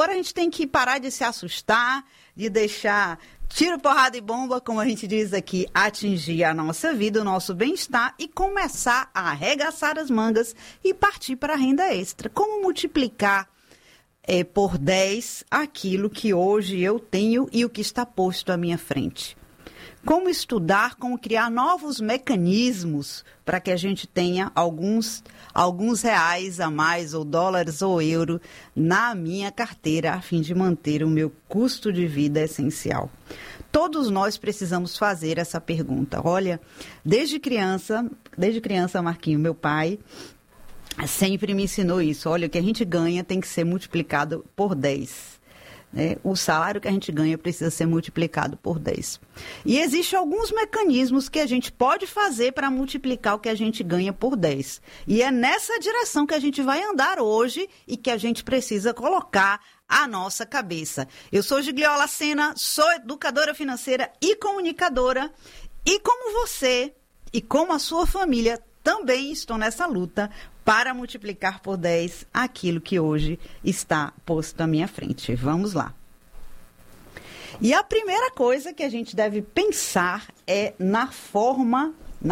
Agora a gente tem que parar de se assustar, de deixar tiro, porrada e bomba, como a gente diz aqui, atingir a nossa vida, o nosso bem-estar e começar a arregaçar as mangas e partir para a renda extra. Como multiplicar por 10 aquilo que hoje eu tenho e o que está posto à minha frente? Como estudar, como criar novos mecanismos para que a gente tenha alguns reais a mais, ou dólares ou euro, na minha carteira, a fim de manter o meu custo de vida essencial. Todos nós precisamos fazer essa pergunta. Olha, desde criança, Marquinho, meu pai sempre me ensinou isso. Olha, o que a gente ganha tem que ser multiplicado por 10. O salário que a gente ganha precisa ser multiplicado por 10. E existem alguns mecanismos que a gente pode fazer para multiplicar o que a gente ganha por 10. E é nessa direção que a gente vai andar hoje e que a gente precisa colocar a nossa cabeça. Eu sou Gigliola Sena, sou educadora financeira e comunicadora. E como você e como a sua família, também estou nessa luta para multiplicar por 10 aquilo que hoje está posto à minha frente. Vamos lá. E a primeira coisa que a gente deve pensar é na forma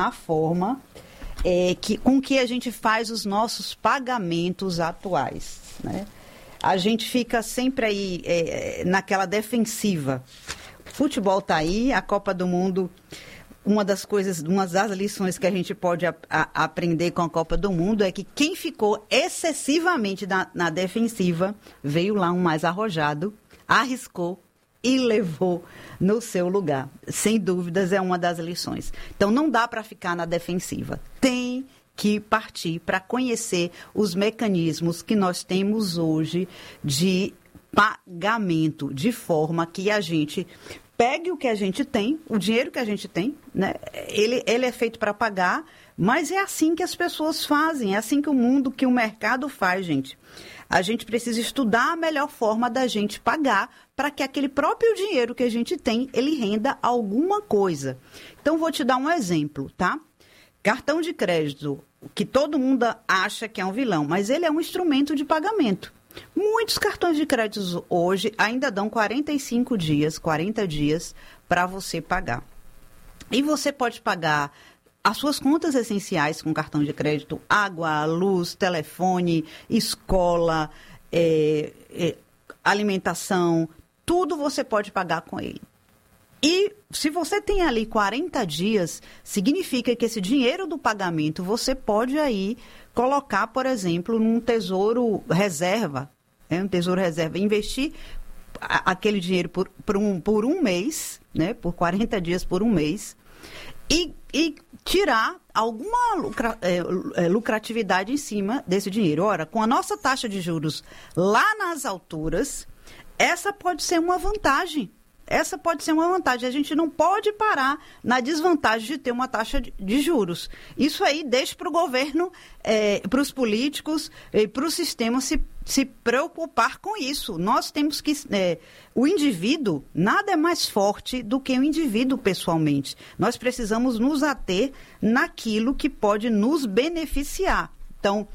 com que a gente faz os nossos pagamentos atuais, né? A gente fica sempre aí naquela defensiva. O futebol está aí, a Copa do Mundo... Uma das lições que a gente pode aprender com a Copa do Mundo é que quem ficou excessivamente na defensiva, veio lá um mais arrojado, arriscou e levou no seu lugar. Sem dúvidas, é uma das lições. Então, não dá para ficar na defensiva. Tem que partir para conhecer os mecanismos que nós temos hoje de pagamento, de forma que a gente... pegue o que a gente tem, o dinheiro que a gente tem, né? Ele é feito para pagar, mas é assim que as pessoas fazem, é assim que o mercado faz, gente. A gente precisa estudar a melhor forma da gente pagar para que aquele próprio dinheiro que a gente tem, ele renda alguma coisa. Então, vou te dar um exemplo, tá? Cartão de crédito, que todo mundo acha que é um vilão, mas ele é um instrumento de pagamento. Muitos cartões de crédito hoje ainda dão 40 dias para você pagar. E você pode pagar as suas contas essenciais com cartão de crédito, água, luz, telefone, escola, alimentação, tudo você pode pagar com ele. E se você tem ali 40 dias, significa que esse dinheiro do pagamento você pode aí colocar, por exemplo, num tesouro reserva, investir aquele dinheiro por um mês, né, por 40 dias por um mês, e tirar alguma lucratividade em cima desse dinheiro. Ora, com a nossa taxa de juros lá nas alturas, essa pode ser uma vantagem. A gente não pode parar na desvantagem de ter uma taxa de juros. Isso aí deixa para o governo, para os políticos, para o sistema se preocupar com isso. Nós temos que... o indivíduo, nada é mais forte do que o indivíduo pessoalmente. Nós precisamos nos ater naquilo que pode nos beneficiar. Então,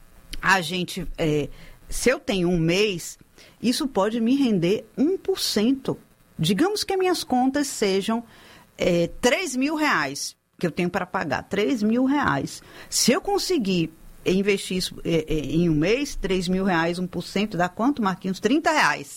se eu tenho um mês, isso pode me render 1%. Digamos que as minhas contas sejam R$3.000 que eu tenho para pagar, R$3.000. Se eu conseguir investir isso em um mês, R$3.000, 1%, dá quanto, Marquinhos? R$30.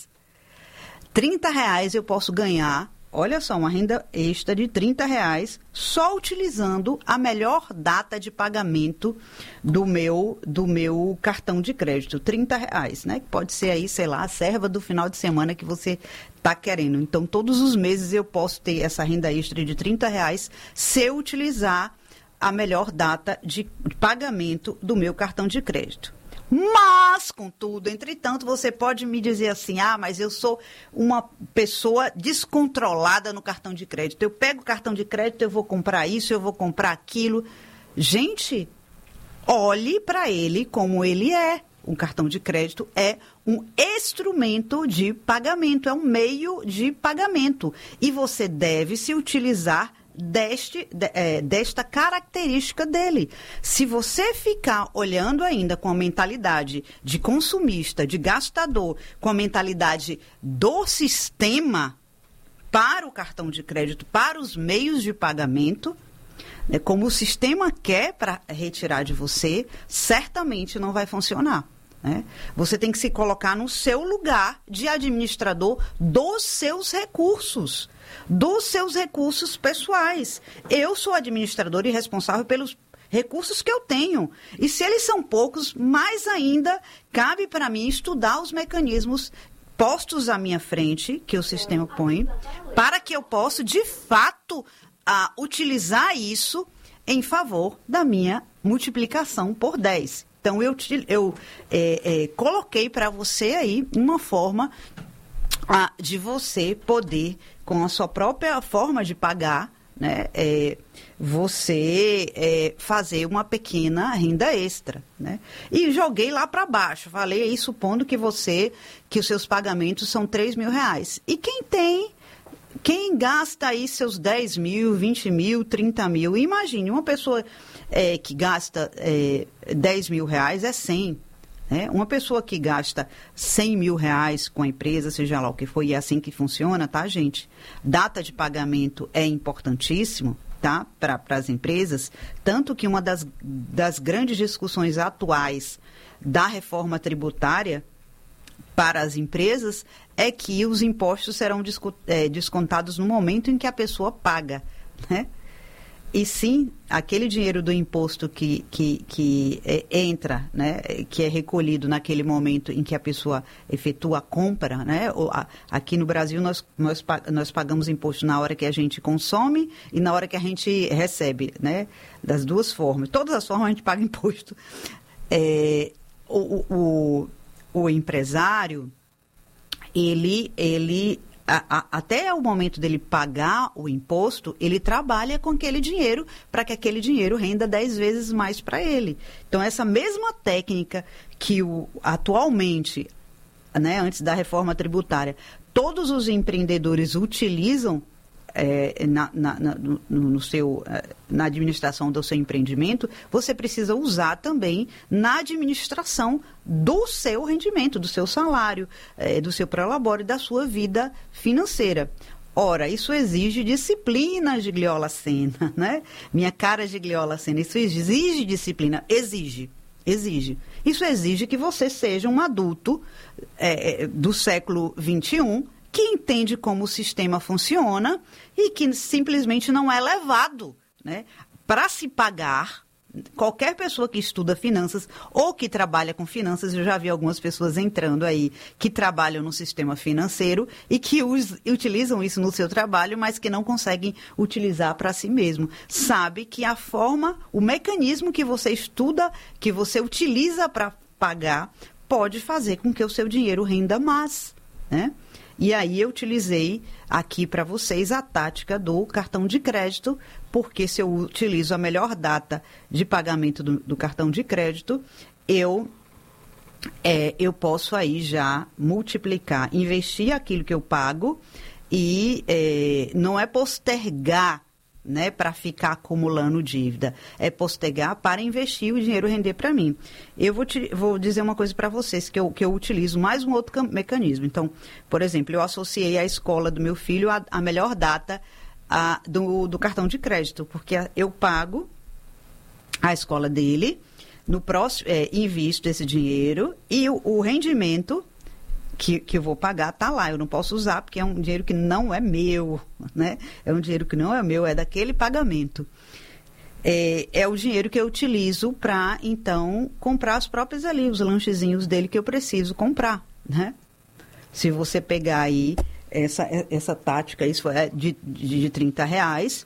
R$30 eu posso ganhar, olha só, uma renda extra de R$30 só utilizando a melhor data de pagamento do meu cartão de crédito, R$30, né? Que pode ser aí, sei lá, a serva do final de semana que você está querendo. Então, todos os meses eu posso ter essa renda extra de R$30 se eu utilizar a melhor data de pagamento do meu cartão de crédito. Mas, contudo, entretanto, você pode me dizer assim, mas eu sou uma pessoa descontrolada no cartão de crédito. Eu pego o cartão de crédito, eu vou comprar isso, eu vou comprar aquilo. Gente, olhe para ele como ele é. O cartão de crédito é um instrumento de pagamento, é um meio de pagamento. E você deve se utilizar desta característica dele. Se você ficar olhando ainda com a mentalidade de consumista, de gastador, com a mentalidade do sistema para o cartão de crédito, para os meios de pagamento, como o sistema quer para retirar de você, certamente não vai funcionar. Né? Você tem que se colocar no seu lugar de administrador dos seus recursos pessoais. Eu sou administrador e responsável pelos recursos que eu tenho. E se eles são poucos, mais ainda cabe para mim estudar os mecanismos postos à minha frente, que o sistema põe, para que eu possa, de fato, utilizar isso em favor da minha multiplicação por 10. Então, eu coloquei para você aí uma forma de você poder, com a sua própria forma de pagar, né, você fazer uma pequena renda extra, né? E joguei lá para baixo, falei aí supondo que os seus pagamentos são R$3.000. E quem gasta aí seus 10 mil, 20 mil, 30 mil, imagine, uma pessoa que gasta R$10.000 é 100. Uma pessoa que gasta R$100.000 com a empresa, seja lá o que for, e é assim que funciona, tá, gente? Data de pagamento é importantíssimo, tá, para as empresas, tanto que uma das grandes discussões atuais da reforma tributária para as empresas é que os impostos serão descontados no momento em que a pessoa paga, né? E sim, aquele dinheiro do imposto que entra, né, que é recolhido naquele momento em que a pessoa efetua a compra, né? Aqui no Brasil nós pagamos imposto na hora que a gente consome e na hora que a gente recebe, né? Das duas formas. Todas as formas a gente paga imposto. O empresário, ele até o momento dele pagar o imposto, ele trabalha com aquele dinheiro para que aquele dinheiro renda 10 vezes mais para ele. Então, essa mesma técnica que atualmente, né, antes da reforma tributária, todos os empreendedores utilizam na administração do seu empreendimento, você precisa usar também na administração do seu rendimento, do seu salário, do seu prolabore, da sua vida financeira. Ora, isso exige disciplina, Gigliola Sena, né? Minha cara, Gigliola Sena, isso exige disciplina, exige. Isso exige que você seja um adulto do século XXI, que entende como o sistema funciona e que simplesmente não é levado, né, para se pagar. Qualquer pessoa que estuda finanças ou que trabalha com finanças, eu já vi algumas pessoas entrando aí que trabalham no sistema financeiro e que utilizam isso no seu trabalho, mas que não conseguem utilizar para si mesmo. Sabe que a forma, o mecanismo que você estuda, que você utiliza para pagar, pode fazer com que o seu dinheiro renda mais, né? E aí eu utilizei aqui para vocês a tática do cartão de crédito, porque se eu utilizo a melhor data de pagamento do cartão de crédito, eu posso aí já multiplicar, investir aquilo que eu pago e não é postergar, né, para ficar acumulando dívida, é postergar para investir o dinheiro render para mim. Eu vou dizer uma coisa para vocês, que eu utilizo mais um outro mecanismo. Então, por exemplo, eu associei a escola do meu filho à melhor data do cartão de crédito, porque eu pago a escola dele, no próximo invisto esse dinheiro e o rendimento que eu vou pagar está lá, eu não posso usar porque é um dinheiro que não é meu, né? É um dinheiro que não é meu, é daquele pagamento. É o dinheiro que eu utilizo para, então, comprar as próprias ali, os lanchezinhos dele que eu preciso comprar, né? Se você pegar aí essa tática, isso é de R$30,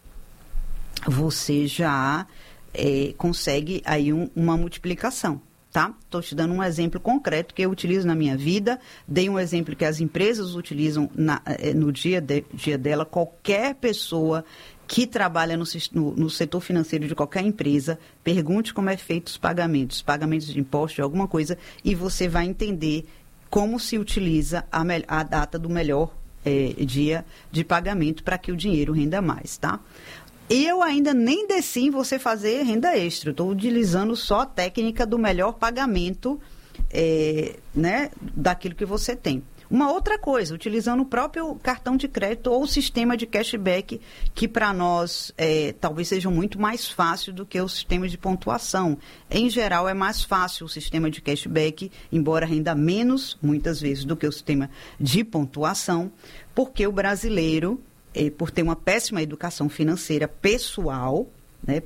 você já consegue aí uma multiplicação. Tá? Estou te dando um exemplo concreto que eu utilizo na minha vida, dei um exemplo que as empresas utilizam no dia dela. Qualquer pessoa que trabalha no setor financeiro de qualquer empresa, pergunte como é feito os pagamentos de imposto, de alguma coisa, e você vai entender como se utiliza a data do melhor dia de pagamento para que o dinheiro renda mais, tá? Eu ainda nem desci em você fazer renda extra. Estou utilizando só a técnica do melhor pagamento, né, daquilo que você tem. Uma outra coisa, utilizando o próprio cartão de crédito ou o sistema de cashback, que para nós talvez seja muito mais fácil do que o sistema de pontuação. Em geral, é mais fácil o sistema de cashback, embora renda menos, muitas vezes, do que o sistema de pontuação, porque o brasileiro, por ter uma péssima educação financeira pessoal, né,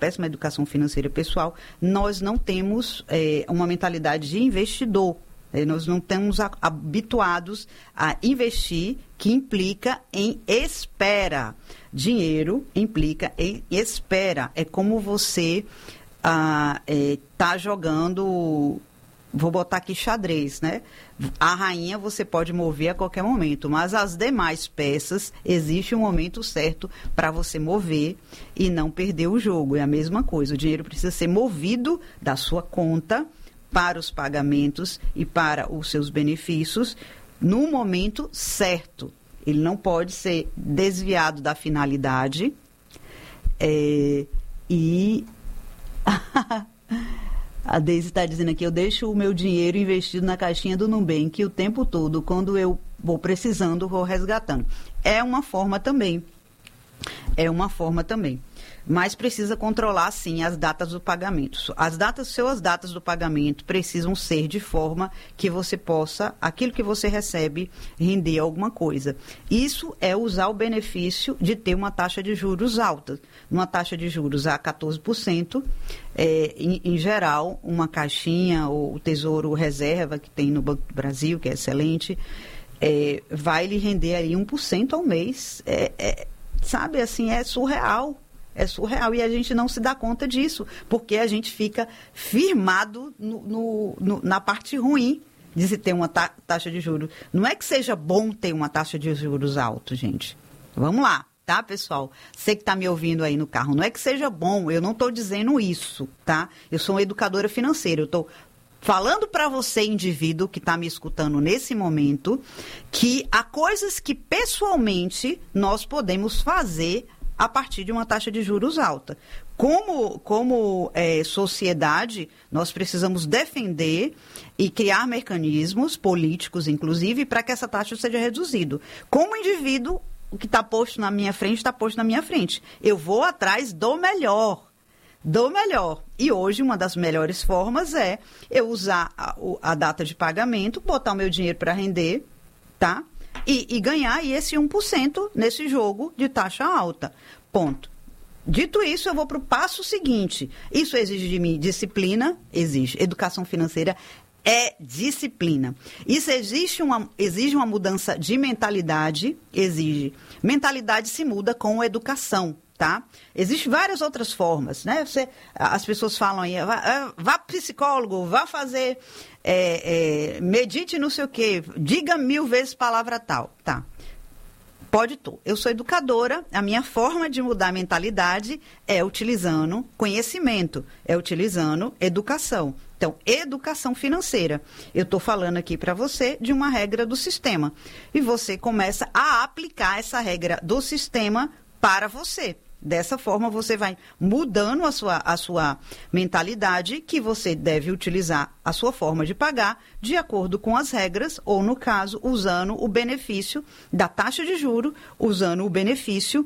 nós não temos uma mentalidade de investidor. Nós não estamos habituados a investir, que implica em espera. Dinheiro implica em espera. É como você tá jogando, vou botar aqui xadrez, né? A rainha você pode mover a qualquer momento, mas as demais peças, existe um momento certo para você mover e não perder o jogo. É a mesma coisa, o dinheiro precisa ser movido da sua conta para os pagamentos e para os seus benefícios no momento certo. Ele não pode ser desviado da finalidade e a Deise está dizendo aqui, eu deixo o meu dinheiro investido na caixinha do Nubank o tempo todo, quando eu vou precisando, vou resgatando. É uma forma também. Mas precisa controlar, sim, as datas do pagamento. Suas datas do pagamento precisam ser de forma que você possa, aquilo que você recebe, render alguma coisa. Isso é usar o benefício de ter uma taxa de juros alta. Uma taxa de juros a 14%, em geral, uma caixinha ou o Tesouro Reserva, que tem no Banco do Brasil, que é excelente, vai lhe render aí 1% ao mês. Sabe, assim, é surreal. É surreal e a gente não se dá conta disso, porque a gente fica firmado na parte ruim de se ter uma taxa de juros. Não é que seja bom ter uma taxa de juros alta, gente. Vamos lá, tá, pessoal? Você que está me ouvindo aí no carro, não é que seja bom, eu não estou dizendo isso, tá? Eu sou uma educadora financeira, eu estou falando para você, indivíduo que está me escutando nesse momento, que há coisas que pessoalmente nós podemos fazer a partir de uma taxa de juros alta. Como sociedade, nós precisamos defender e criar mecanismos políticos, inclusive, para que essa taxa seja reduzida. Como indivíduo, o que está posto na minha frente, está posto na minha frente. Eu vou atrás do melhor. E hoje, uma das melhores formas é eu usar a data de pagamento, botar o meu dinheiro para render, tá? E ganhar aí esse 1% nesse jogo de taxa alta. Ponto. Dito isso, eu vou para o passo seguinte. Isso exige de mim disciplina? Exige. Educação financeira é disciplina. Isso exige uma mudança de mentalidade? Exige. Mentalidade se muda com educação, tá? Existem várias outras formas, né? As pessoas falam aí, vá para psicólogo, vá fazer, medite não sei o quê, diga 1000 vezes palavra tal, tá? Eu sou educadora, a minha forma de mudar a mentalidade é utilizando conhecimento, é utilizando educação. Então, educação financeira. Eu estou falando aqui para você de uma regra do sistema. E você começa a aplicar essa regra do sistema para você. Dessa forma, você vai mudando a sua mentalidade, que você deve utilizar a sua forma de pagar de acordo com as regras, ou, no caso, usando o benefício da taxa de juros, usando o benefício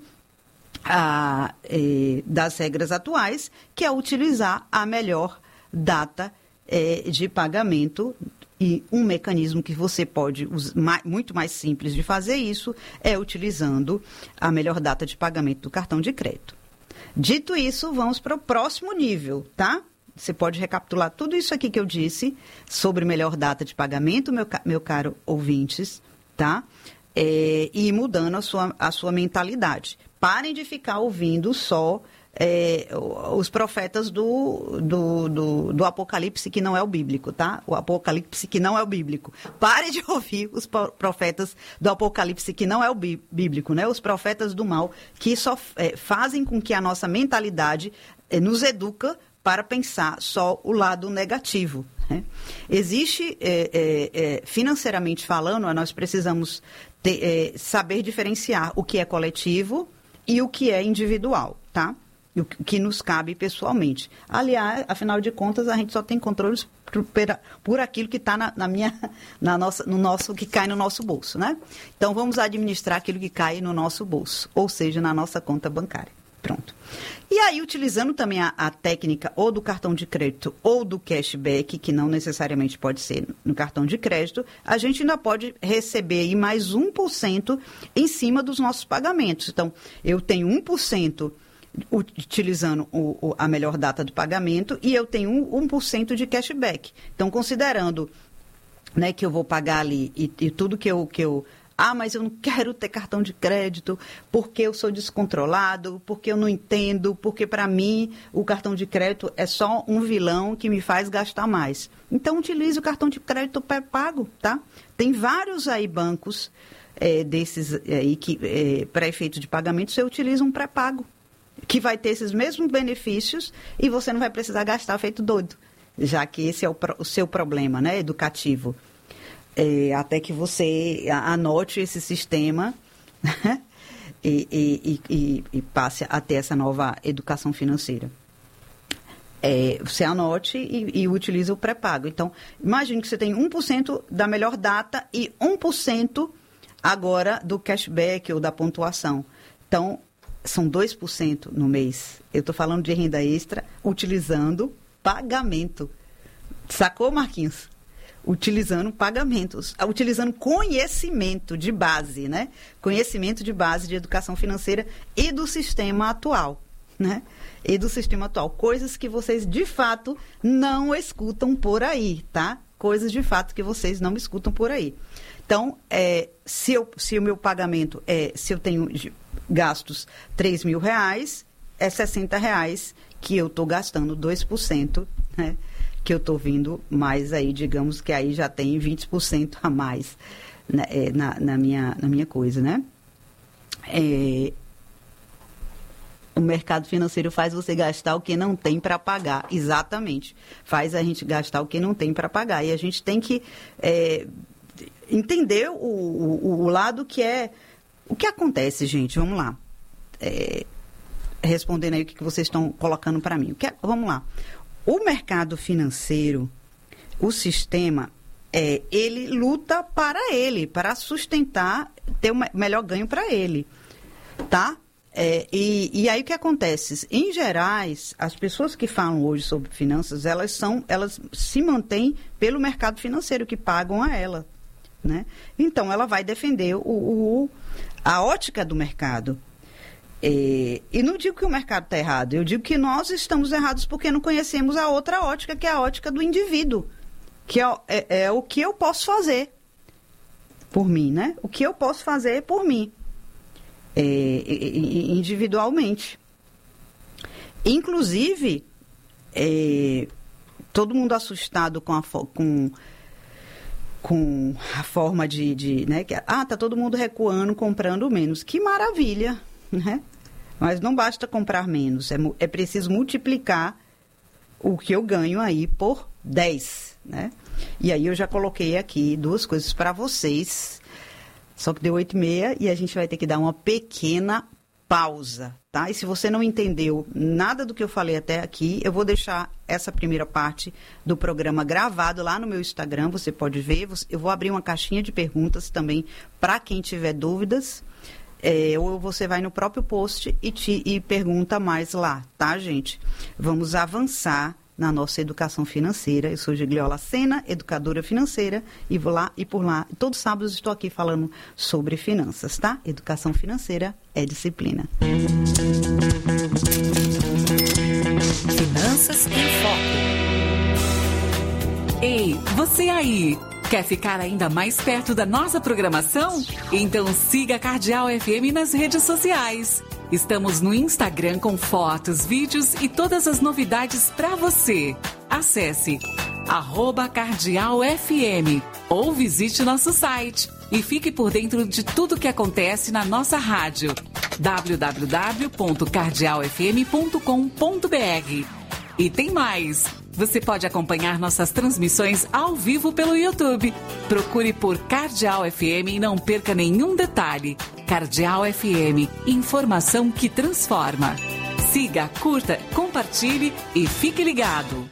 das regras atuais, que é utilizar a melhor data de pagamento. E um mecanismo que você pode usar, muito mais simples de fazer isso, é utilizando a melhor data de pagamento do cartão de crédito. Dito isso, vamos para o próximo nível, tá? Você pode recapitular tudo isso aqui que eu disse sobre melhor data de pagamento, meu caro ouvintes, tá? E ir mudando a sua mentalidade. Parem de ficar ouvindo só os profetas do Apocalipse, que não é o bíblico, tá? O Apocalipse que não é o bíblico. Pare de ouvir os profetas do Apocalipse que não é o bíblico, né? Os profetas do mal, que só fazem com que a nossa mentalidade nos educa para pensar só o lado negativo, né? Existe, financeiramente falando, nós precisamos saber diferenciar o que é coletivo e o que é individual. tá? O que nos cabe pessoalmente. Aliás, afinal de contas, a gente só tem controles por aquilo que está que cai no nosso bolso, né? Então, vamos administrar aquilo que cai no nosso bolso, ou seja, na nossa conta bancária. Pronto. E aí, utilizando também a técnica ou do cartão de crédito ou do cashback, que não necessariamente pode ser no cartão de crédito, a gente ainda pode receber aí mais 1% em cima dos nossos pagamentos. Então, eu tenho 1% utilizando a melhor data do pagamento e eu tenho 1% de cashback. Então, considerando, né, que eu vou pagar ali e tudo que eu... mas eu não quero ter cartão de crédito porque eu sou descontrolado, porque eu não entendo, porque para mim o cartão de crédito é só um vilão que me faz gastar mais. Então, utilize o cartão de crédito pré-pago, tá? Tem vários aí bancos desses aí que, para efeito de pagamento, você utiliza um pré-pago, que vai ter esses mesmos benefícios e você não vai precisar gastar feito doido, já que esse é o seu problema, né, educativo. Até que você anote esse sistema, né, e passe a ter essa nova educação financeira. Você anote e utiliza o pré-pago. Então, imagine que você tem 1% da melhor data e 1% agora do cashback ou da pontuação. Então, são 2% no mês. Eu estou falando de renda extra utilizando pagamento. Sacou, Marquinhos? Utilizando pagamentos, utilizando conhecimento de base, né? Conhecimento de base de educação financeira e do sistema atual, né? E do sistema atual. Coisas que vocês, de fato, não escutam por aí, tá? Coisas, de fato, que vocês não escutam por aí. Então, se o meu pagamento se eu tenho gastos R$3.000, é R$60 que eu estou gastando 2%, né? Que eu estou vindo mais aí, digamos que aí já tem 20% a mais, né, na minha coisa, né? O mercado financeiro faz você gastar o que não tem para pagar, exatamente. Faz a gente gastar o que não tem para pagar. E a gente tem que entender o lado que é... O que acontece, gente? Vamos lá. Respondendo aí o que vocês estão colocando para mim. Vamos lá. O mercado financeiro, o sistema, ele luta para sustentar, ter um melhor ganho para ele, tá? E aí o que acontece? Em gerais, as pessoas que falam hoje sobre finanças, elas se mantêm pelo mercado financeiro, que pagam a ela, né? Então, ela vai defender a ótica do mercado. E não digo que o mercado está errado, eu digo que nós estamos errados porque não conhecemos a outra ótica, que é a ótica do indivíduo, que é o que eu posso fazer por mim, né? O que eu posso fazer por mim, individualmente. Inclusive, todo mundo assustado com a forma de né? Tá todo mundo recuando, comprando menos. Que maravilha, né? Mas não basta comprar menos, é preciso multiplicar o que eu ganho aí por 10, né? E aí eu já coloquei aqui duas coisas para vocês, só que deu 8h30 e a gente vai ter que dar uma pequena pausa, tá? E se você não entendeu nada do que eu falei até aqui, eu vou deixar essa primeira parte do programa gravado lá no meu Instagram, você pode ver, eu vou abrir uma caixinha de perguntas também para quem tiver dúvidas. Ou você vai no próprio post e pergunta mais lá, tá, gente? Vamos avançar na nossa educação financeira. Eu sou Gigliola Sena, educadora financeira, e vou lá e por lá. Todos os sábados estou aqui falando sobre finanças, tá? Educação financeira é disciplina. Finanças em Foco. Ei, você aí! Quer ficar ainda mais perto da nossa programação? Então siga a Cardeal FM nas redes sociais. Estamos no Instagram com fotos, vídeos e todas as novidades para você. Acesse @cardealfm ou visite nosso site e fique por dentro de tudo que acontece na nossa rádio. www.cardealfm.com.br. E tem mais! Você pode acompanhar nossas transmissões ao vivo pelo YouTube. Procure por Cardeal FM e não perca nenhum detalhe. Cardeal FM, informação que transforma. Siga, curta, compartilhe e fique ligado.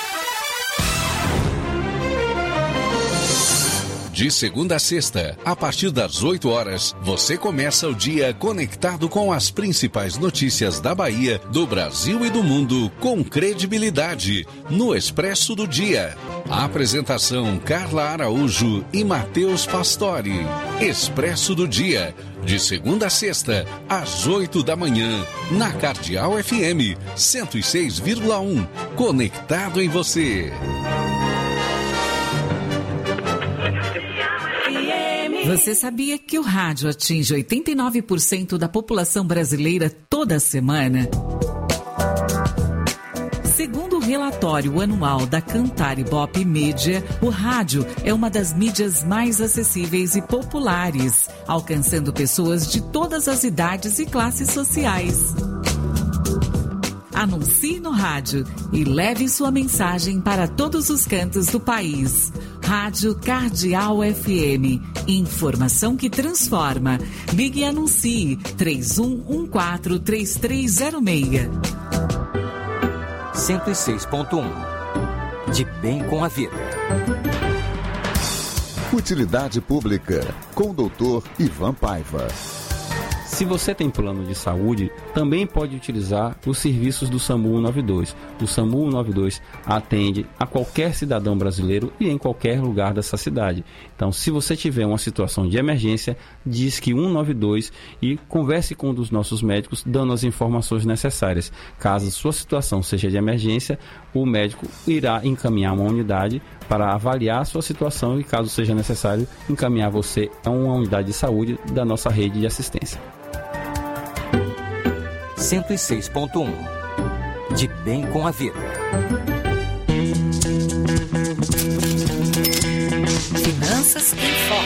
De segunda a sexta, a partir das 8 horas, você começa o dia conectado com as principais notícias da Bahia, do Brasil e do mundo, com credibilidade, no Expresso do Dia. A apresentação Carla Araújo e Matheus Pastore. Expresso do Dia, de segunda a sexta, às 8 da manhã, na Cardeal FM 106,1. Conectado em você. Você sabia que o rádio atinge 89% da população brasileira toda semana? Segundo o relatório anual da Cantar Ibope Mídia, o rádio é uma das mídias mais acessíveis e populares, alcançando pessoas de todas as idades e classes sociais. Anuncie no rádio e leve sua mensagem para todos os cantos do país. Rádio Cardeal FM. Informação que transforma. Ligue e anuncie 3114-3306. 106.1. De bem com a vida. Utilidade Pública, com o Dr. Ivan Paiva. Se você tem plano de saúde, também pode utilizar os serviços do SAMU 192. O SAMU 192 atende a qualquer cidadão brasileiro e em qualquer lugar dessa cidade. Então, se você tiver uma situação de emergência, diz que 192 e converse com um dos nossos médicos, dando as informações necessárias. Caso sua situação seja de emergência, o médico irá encaminhar uma unidade para avaliar a sua situação e, caso seja necessário, encaminhar você a uma unidade de saúde da nossa rede de assistência. 106.1. De bem com a vida. Finanças em Foco.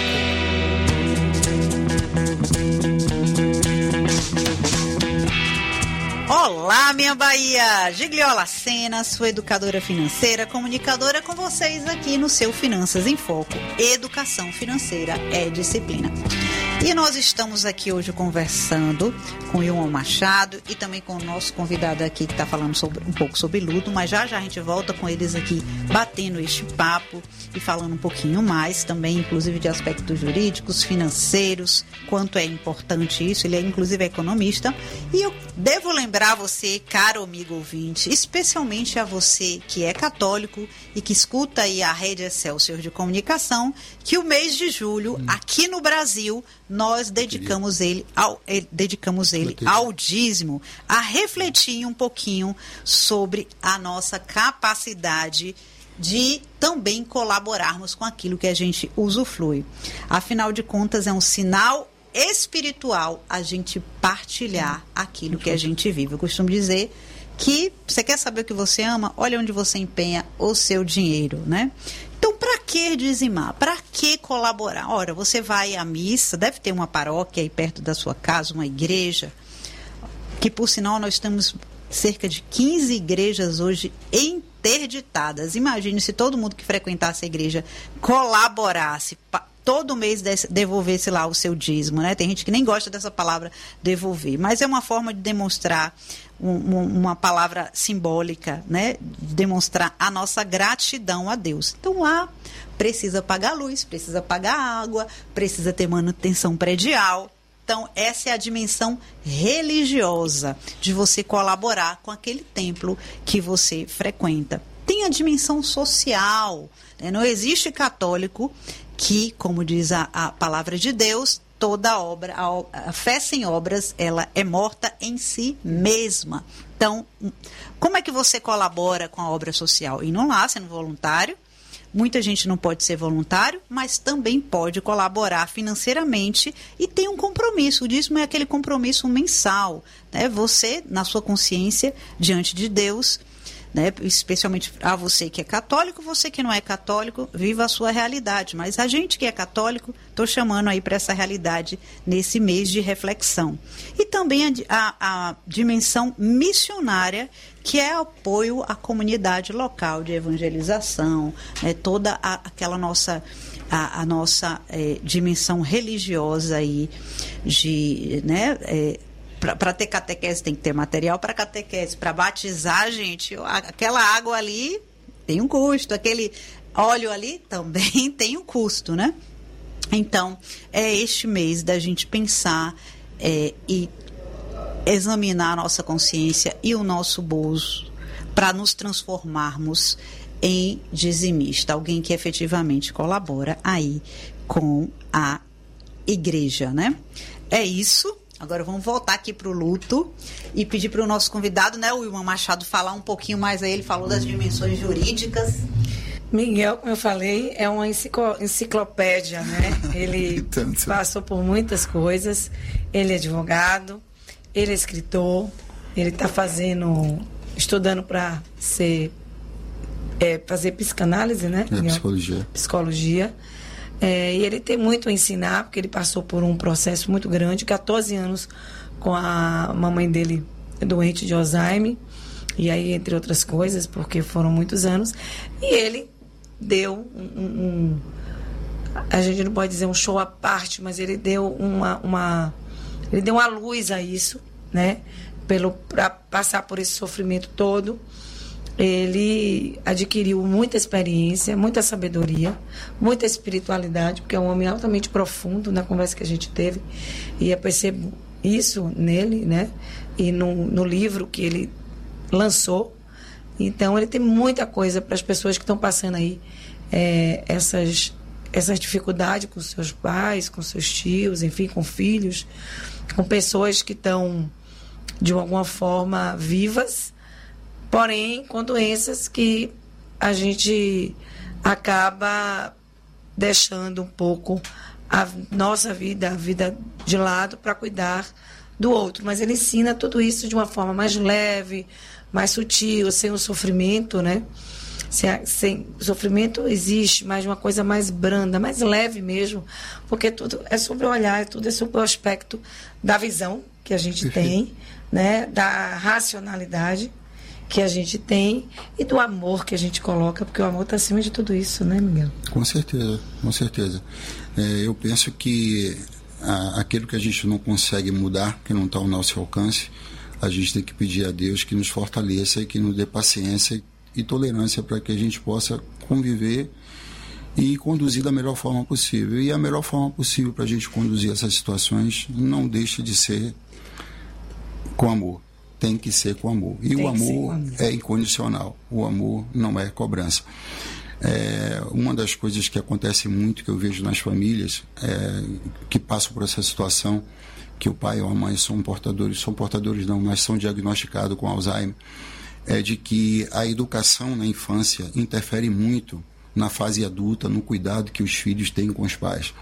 Olá, minha Bahia! Gigliola Sena, sua educadora financeira, comunicadora com vocês aqui no seu Finanças em Foco. Educação financeira é disciplina. E nós estamos aqui hoje conversando com o Ilma Machado e também com o nosso convidado aqui que está falando um pouco sobre luto, mas já a gente volta com eles aqui batendo este papo e falando um pouquinho mais também, inclusive de aspectos jurídicos, financeiros, quanto é importante isso. Ele é inclusive economista. E eu devo lembrar a você, caro amigo ouvinte, especialmente a você que é católico e que escuta aí a Rede Excelsior de Comunicação, que o mês de julho, aqui no Brasil, nós dedicamos ele ao dízimo, a refletir um pouquinho sobre a nossa capacidade de também colaborarmos com aquilo que a gente usufrui. Afinal de contas, é um sinal espiritual a gente partilhar aquilo que a gente vive. Eu costumo dizer que você quer saber o que você ama? Olha onde você empenha o seu dinheiro, né? Então, para que dizimar? Para que colaborar? Ora, você vai à missa, deve ter uma paróquia aí perto da sua casa, uma igreja, que por sinal nós temos cerca de 15 igrejas hoje interditadas. Imagine se todo mundo que frequentasse a igreja colaborasse, todo mês devolvesse lá o seu dízimo, né? Tem gente que nem gosta dessa palavra devolver, mas é uma forma de demonstrar uma palavra simbólica, né? De demonstrar a nossa gratidão a Deus. Então lá precisa pagar a luz, precisa pagar a água, precisa ter manutenção predial. Então essa é a dimensão religiosa de você colaborar com aquele templo que você frequenta. Tem a dimensão social, né? Não existe católico que, como diz a palavra de Deus, toda obra, a fé sem obras, ela é morta em si mesma. Então, como é que você colabora com a obra social? Indo lá, sendo voluntário. Muita gente não pode ser voluntário, mas também pode colaborar financeiramente e tem um compromisso. O dízimo é aquele compromisso mensal, né? Você, na sua consciência, diante de Deus, né? Especialmente a você que é católico, você que não é católico, viva a sua realidade. Mas a gente que é católico, estou chamando aí para essa realidade nesse mês de reflexão. E também a dimensão missionária, que é apoio à comunidade local de evangelização, né? Toda aquela nossa dimensão religiosa aí de, né? para ter catequese tem que ter material para catequese. Para batizar, gente, aquela água ali tem um custo, aquele óleo ali também tem um custo, né? Então, é este mês da gente pensar e examinar a nossa consciência e o nosso bolso para nos transformarmos em dizimista, alguém que efetivamente colabora aí com a igreja, né? É isso. Agora vamos voltar aqui para o luto e pedir para o nosso convidado, né, o Wilman Machado, falar um pouquinho mais aí. Ele falou das dimensões jurídicas. Miguel, como eu falei, é uma enciclopédia, né? Ele passou por muitas coisas. Ele é advogado, ele é escritor, ele está estudando para fazer psicanálise, né? Psicologia. E ele tem muito a ensinar, porque ele passou por um processo muito grande, 14 anos com a mamãe dele doente de Alzheimer, e aí, entre outras coisas, porque foram muitos anos, e ele deu a gente não pode dizer um show à parte, mas ele deu ele deu uma luz a isso, né? Para passar por esse sofrimento todo. Ele adquiriu muita experiência, muita sabedoria, muita espiritualidade, porque é um homem altamente profundo. Na conversa que a gente teve, e eu percebo isso nele, né? E no livro que ele lançou. Então, ele tem muita coisa para as pessoas que estão passando aí essas dificuldades com seus pais, com seus tios, enfim, com filhos, com pessoas que estão, de alguma forma, vivas, porém, com doenças que a gente acaba deixando um pouco a nossa vida, a vida de lado, para cuidar do outro. Mas ele ensina tudo isso de uma forma mais leve, mais sutil, sem o sofrimento, né? Sem o sofrimento existe, mas uma coisa mais branda, mais leve mesmo, porque tudo é sobre o olhar, tudo é sobre o aspecto da visão que a gente tem, né? Da racionalidade que a gente tem e do amor que a gente coloca, porque o amor está acima de tudo isso, né, Miguel? Com certeza, com certeza. Eu penso que aquilo que a gente não consegue mudar, que não está ao nosso alcance, a gente tem que pedir a Deus que nos fortaleça e que nos dê paciência e tolerância para que a gente possa conviver e conduzir da melhor forma possível. E a melhor forma possível para a gente conduzir essas situações não deixa de ser com amor. Tem que ser com amor. E o amor é incondicional. O amor não é cobrança. Uma das coisas que acontece muito, que eu vejo nas famílias que passam por essa situação, que o pai ou a mãe são portadores não, mas são diagnosticados com Alzheimer, é de que a educação na infância interfere muito na fase adulta, no cuidado que os filhos têm com os pais.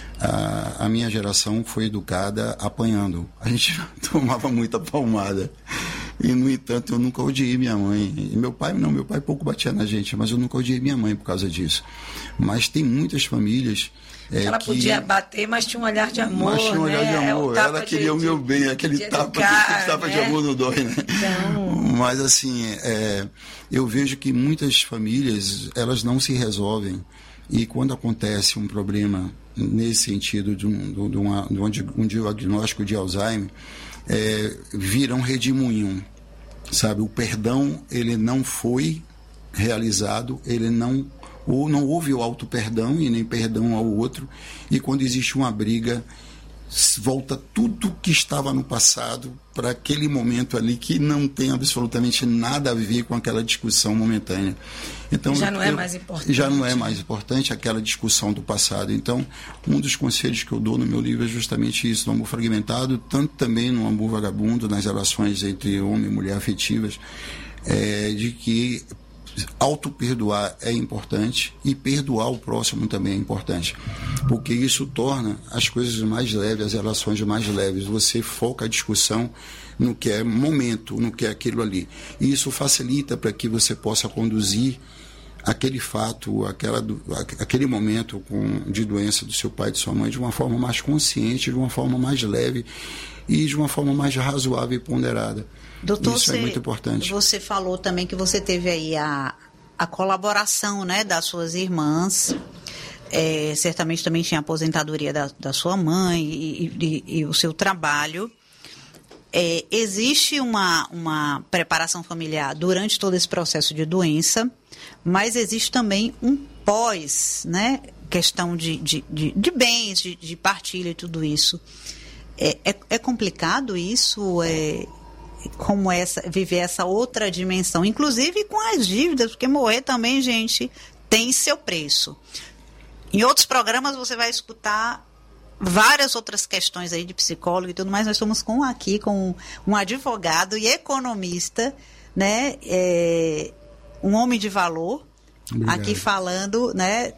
A minha geração foi educada apanhando. A gente tomava muita palmada. E, no entanto, eu nunca odiei minha mãe. E meu pai pouco batia na gente, mas eu nunca odiei minha mãe por causa disso. Mas tem muitas famílias... ela podia bater, mas tinha um olhar de amor, mas tinha um olhar de amor. Ela queria o meu bem, aquele tapa de amor não dói, né? Então... Mas, assim, eu vejo que muitas famílias, elas não se resolvem. E quando acontece um problema nesse sentido de um diagnóstico de Alzheimer, vira um redemoinho, sabe? O perdão, ele não foi realizado, ou não houve o auto-perdão e nem perdão ao outro, e quando existe uma briga, volta tudo que estava no passado para aquele momento ali que não tem absolutamente nada a ver com aquela discussão momentânea. Então, já não é mais importante. Já não é mais importante aquela discussão do passado. Então, um dos conselhos que eu dou no meu livro é justamente isso, no amor fragmentado, tanto também no amor vagabundo, nas relações entre homem e mulher afetivas, de que auto-perdoar é importante e perdoar o próximo também é importante, porque isso torna as coisas mais leves, as relações mais leves. Você foca a discussão no que é momento, no que é aquilo ali, e isso facilita para que você possa conduzir aquele fato, aquele momento de doença do seu pai e de sua mãe de uma forma mais consciente, de uma forma mais leve e de uma forma mais razoável e ponderada. Doutor, isso é muito importante. Você falou também que você teve aí a colaboração, né, das suas irmãs. Certamente também tinha a aposentadoria da sua mãe e o seu trabalho. existe uma preparação familiar durante todo esse processo de doença, mas existe também um pós, né? Questão de bens, de partilha e tudo isso. É complicado isso? Como viver essa outra dimensão, inclusive com as dívidas, porque morrer também, gente, tem seu preço. Em outros programas você vai escutar várias outras questões aí de psicólogo e tudo mais. Nós estamos aqui com um advogado e economista, né? Um homem de valor. Obrigado. Aqui falando, né?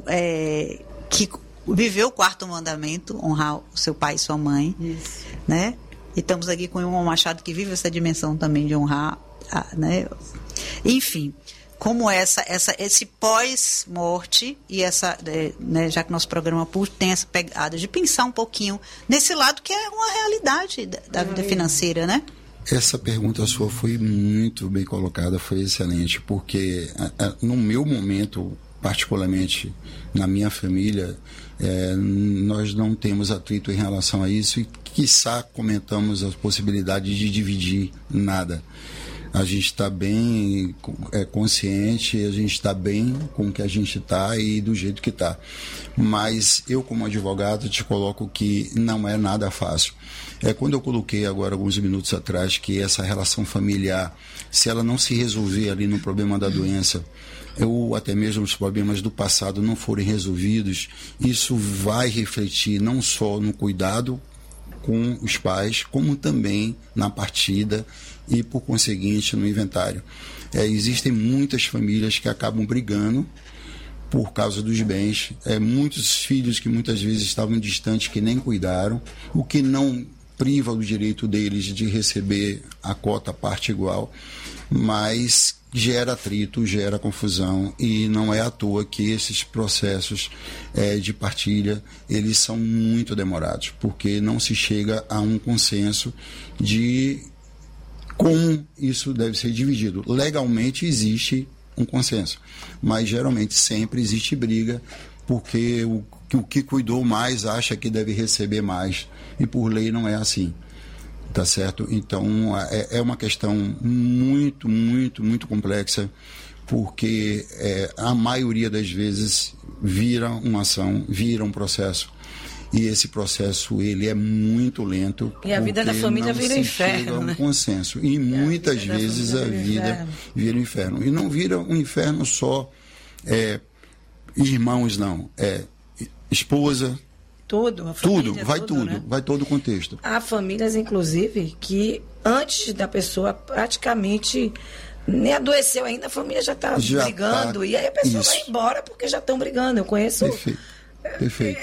Que viveu o 4º mandamento, honrar o seu pai e sua mãe. Isso. Né? E estamos aqui com o João Machado, que vive essa dimensão também de honrar, né? Enfim, como esse pós-morte e né, já que nosso programa tem essa pegada de pensar um pouquinho nesse lado que é uma realidade da vida financeira, né? Essa pergunta sua foi muito bem colocada, foi excelente, porque no meu momento, particularmente na minha família, nós não temos atrito em relação a isso e, quiçá, comentamos as possibilidades de dividir nada. A gente está bem consciente, a gente está bem com o que a gente está e do jeito que está. Mas eu, como advogado, te coloco que não é nada fácil. Quando eu coloquei agora, alguns minutos atrás, que essa relação familiar, se ela não se resolver ali no problema da doença, ou até mesmo os problemas do passado não forem resolvidos, isso vai refletir não só no cuidado com os pais, como também na partida e, por conseguinte, no inventário. Existem muitas famílias que acabam brigando por causa dos bens, muitos filhos que muitas vezes estavam distantes, que nem cuidaram, o que não priva do direito deles de receber a cota, a parte igual, mas gera atrito, gera confusão, e não é à toa que esses processos de partilha, eles são muito demorados, porque não se chega a um consenso de como isso deve ser dividido. Legalmente existe um consenso, mas geralmente sempre existe briga, porque o que cuidou mais acha que deve receber mais, e por lei não é assim. Tá certo? Então, é uma questão muito, muito, muito complexa, porque a maioria das vezes vira uma ação, vira um processo. E esse processo, ele é muito lento. E a vida da família vira um inferno, né? Consenso. E muitas vezes a vida vira um inferno. E não vira um inferno só irmãos, não. Esposa. Tudo, vai todo o contexto. Há famílias, inclusive, que antes da pessoa praticamente nem adoeceu ainda, a família já está brigando, e aí a pessoa vai embora porque já estão brigando. Eu conheço. Perfeito.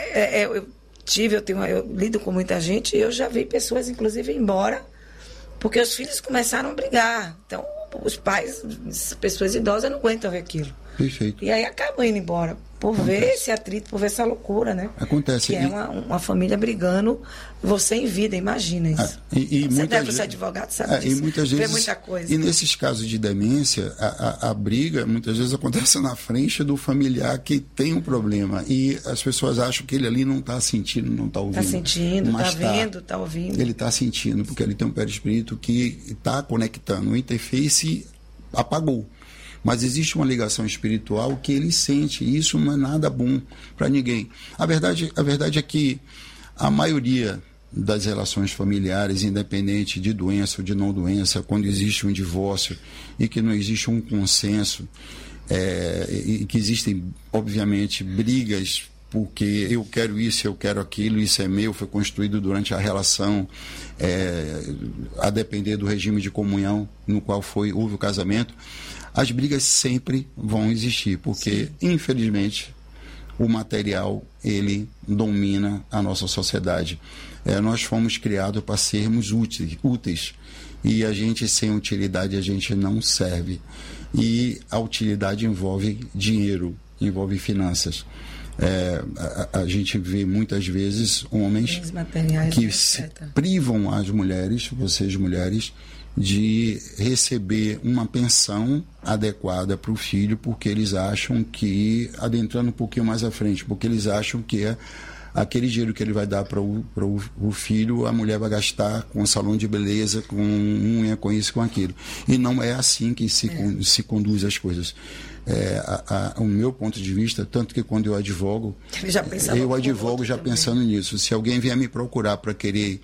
Eu lido com muita gente e eu já vi pessoas, inclusive, ir embora porque os filhos começaram a brigar. Então, os pais, pessoas idosas, não aguentam ver aquilo. Perfeito. E aí acabam indo embora. Por ver esse atrito, por ver essa loucura, né? Acontece. Que é uma família brigando, você em vida, imagina isso. Você deve ser advogado, sabe disso. E muitas vezes, vê muita coisa. E nesses casos de demência, a briga muitas vezes acontece na frente do familiar que tem um problema. E as pessoas acham que ele ali não está sentindo, não está ouvindo. Está sentindo, está vendo, está ouvindo. Ele está sentindo, porque ele tem um perispírito que está conectando. O interface apagou. Mas existe uma ligação espiritual que ele sente, e isso não é nada bom para ninguém. A verdade é que a maioria das relações familiares, independente de doença ou de não doença, quando existe um divórcio e que não existe um consenso, e que existem, obviamente, brigas, porque eu quero isso, eu quero aquilo, isso é meu, foi construído durante a relação, a depender do regime de comunhão no qual houve o casamento, as brigas sempre vão existir, porque, infelizmente, o material, ele domina a nossa sociedade. Nós fomos criados para sermos úteis, e a gente, sem utilidade, a gente não serve. E a utilidade envolve dinheiro, envolve finanças. A gente vê muitas vezes homens que privam as mulheres, vocês mulheres, de receber uma pensão adequada para o filho, porque eles acham que, adentrando um pouquinho mais à frente, porque eles acham que aquele dinheiro que ele vai dar para o filho, a mulher vai gastar com salão de beleza, com unha, com isso, com aquilo. E não é assim que se conduz as coisas. O meu ponto de vista, tanto que quando eu advogo, eu advogo já pensando nisso. Se alguém vier me procurar para querer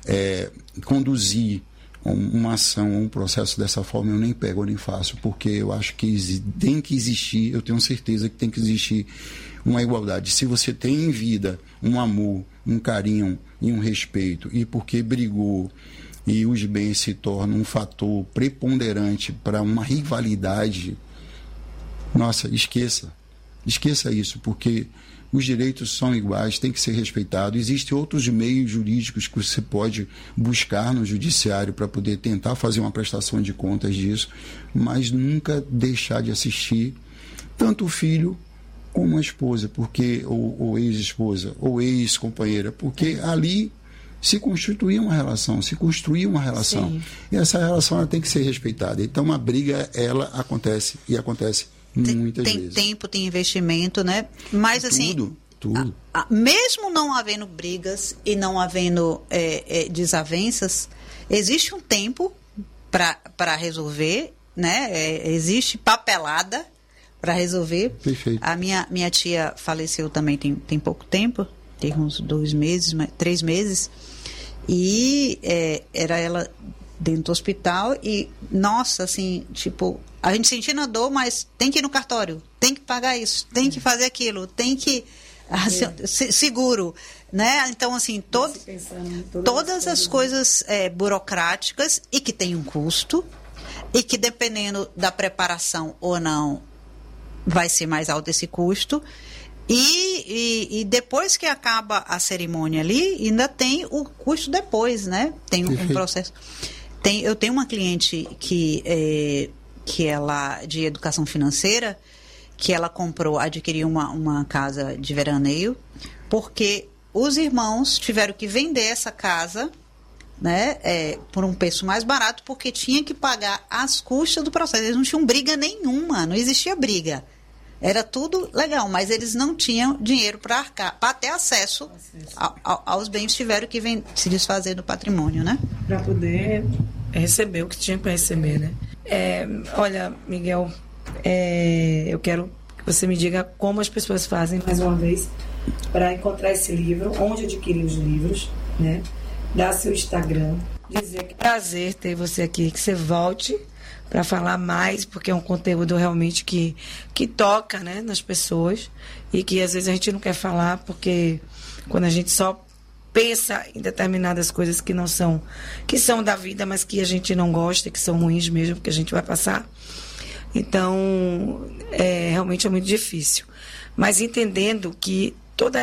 conduzir uma ação, um processo dessa forma, eu nem pego, eu nem faço, porque eu acho que tem que existir, eu tenho certeza que tem que existir uma igualdade. Se você tem em vida um amor, um carinho e um respeito, e porque brigou e os bens se tornam um fator preponderante para uma rivalidade, nossa, esqueça isso, porque os direitos são iguais, tem que ser respeitado. Existem outros meios jurídicos que você pode buscar no judiciário para poder tentar fazer uma prestação de contas disso, mas nunca deixar de assistir tanto o filho como a esposa, porque ou ex-esposa, ou ex-companheira, porque ali se construía uma relação. Sim. E essa relação ela tem que ser respeitada. Então a briga, ela acontece, e acontece muitas vezes. Tem tempo, tem investimento, né? Mas assim, tudo. Mesmo não havendo brigas e não havendo desavenças, existe um tempo para resolver, né? Existe papelada para resolver. Perfeito. A minha tia faleceu também tem pouco tempo, tem uns 2 meses, 3 meses, e era ela dentro do hospital e, nossa, assim, tipo, a gente sentindo a dor, mas tem que ir no cartório, tem que pagar isso, tem que fazer aquilo, tem que seguro, né? Então, assim, todas as coisas burocráticas e que tem um custo e que, dependendo da preparação ou não, vai ser mais alto esse custo. E depois que acaba a cerimônia ali, ainda tem o custo depois, né? Tem um processo. Eu tenho uma cliente que ela, de educação financeira, que ela adquiriu uma casa de veraneio, porque os irmãos tiveram que vender essa casa, né, por um preço mais barato, porque tinha que pagar as custas do processo. Eles não tinham briga nenhuma, não existia briga. Era tudo legal, mas eles não tinham dinheiro para arcar, para ter acesso aos bens, tiveram que se desfazer do patrimônio, né? Para poder receber o que tinha para receber, né? Olha, Miguel, eu quero que você me diga como as pessoas fazem, mais uma vez, para encontrar esse livro, onde adquirir os livros, né? Dar seu Instagram, dizer que é prazer ter você aqui, que você volte para falar mais, porque é um conteúdo realmente que toca, né, nas pessoas, e que às vezes a gente não quer falar, porque quando a gente só pensa em determinadas coisas que são da vida, mas que a gente não gosta, que são ruins mesmo, porque a gente vai passar. Então, realmente é muito difícil. Mas entendendo que toda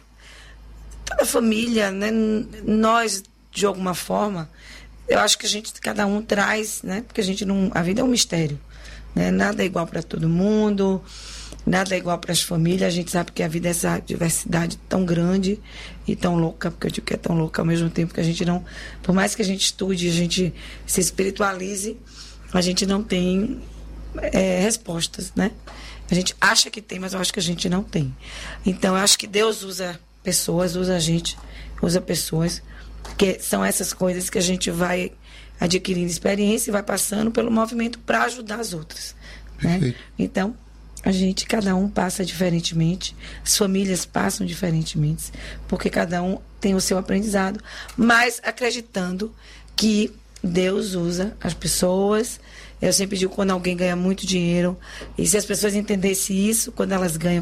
a família, né, nós, de alguma forma, eu acho que cada um traz, né? Porque a vida é um mistério, né? Nada é igual para todo mundo, nada é igual para as famílias. A gente sabe que a vida é essa diversidade tão grande e tão louca, porque eu digo que é tão louca ao mesmo tempo que a gente não, por mais que a gente estude, a gente se espiritualize, a gente não tem respostas, né? A gente acha que tem, mas eu acho que a gente não tem. Então, eu acho que Deus usa pessoas, usa pessoas, que são essas coisas que a gente vai adquirindo experiência e vai passando pelo movimento para ajudar as outras, né? Então, cada um passa diferentemente, as famílias passam diferentemente, porque cada um tem o seu aprendizado, mas acreditando que Deus usa as pessoas. Eu sempre digo, quando alguém ganha muito dinheiro, e se as pessoas entendessem isso, quando elas ganham,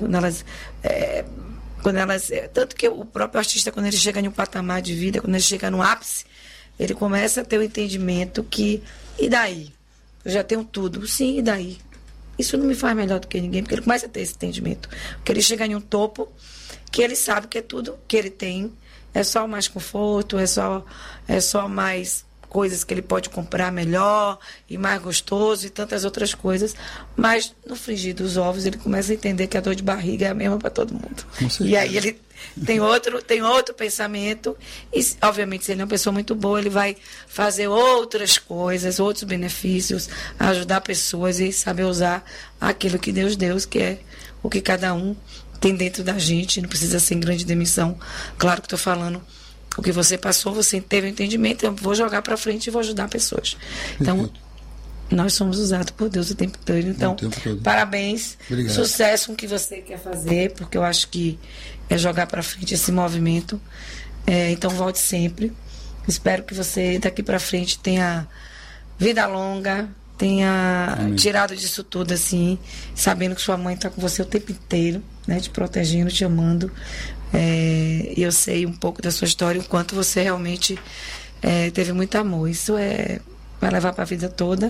tanto que o próprio artista, quando ele chega em um patamar de vida, quando ele chega no ápice, ele começa a ter o entendimento que, e daí? Eu já tenho tudo. Sim, e daí? Isso não me faz melhor do que ninguém, porque ele começa a ter esse entendimento. Porque ele chega em um topo que ele sabe que é tudo que ele tem, é só mais conforto, é só mais coisas que ele pode comprar melhor e mais gostoso e tantas outras coisas, mas no frigir dos ovos ele começa a entender que a dor de barriga é a mesma para todo mundo. E aí ele tem outro pensamento e, obviamente, se ele é uma pessoa muito boa, ele vai fazer outras coisas, outros benefícios, ajudar pessoas e saber usar aquilo que Deus deu, que é o que cada um tem dentro da gente, não precisa ser em grande demissão. Claro que estou falando o que você passou, você teve um entendimento, eu vou jogar para frente e vou ajudar pessoas. Então, nós somos usados por Deus o tempo todo. Então, parabéns, obrigado. Sucesso com o que você quer fazer, porque eu acho que é jogar para frente esse movimento. Então, volte sempre. Espero que você, daqui para frente, tenha vida longa, tenha tirado disso tudo, assim, sabendo que sua mãe está com você o tempo inteiro, né, te protegendo, te amando. E eu sei um pouco da sua história, o quanto você realmente teve muito amor. Isso vai levar para a vida toda.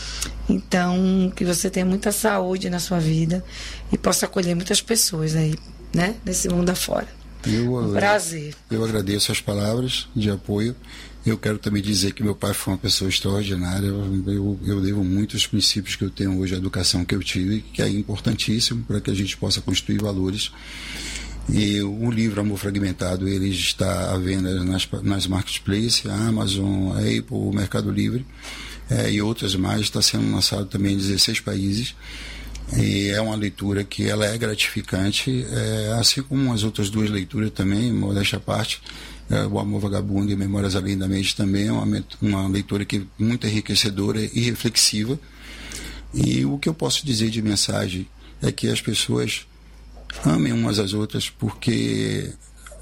Então, que você tenha muita saúde na sua vida e possa acolher muitas pessoas aí, né, nesse mundo afora. Prazer. Eu agradeço as palavras de apoio. Eu quero também dizer que meu pai foi uma pessoa extraordinária. Eu devo muito aos princípios que eu tenho hoje, a educação que eu tive, que é importantíssimo para que a gente possa construir valores. E o livro Amor Fragmentado, ele está à venda nas marketplaces, Amazon, Apple, Mercado Livre, e outras mais. Está sendo lançado também em 16 países. E é uma leitura que ela é gratificante, assim como as outras duas leituras também, modéstia à parte. O Amor Vagabundo e Memórias Além da Mente também é uma leitura que é muito enriquecedora e reflexiva. E o que eu posso dizer de mensagem é que as pessoas amem umas às outras, porque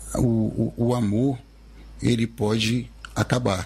o amor, ele pode acabar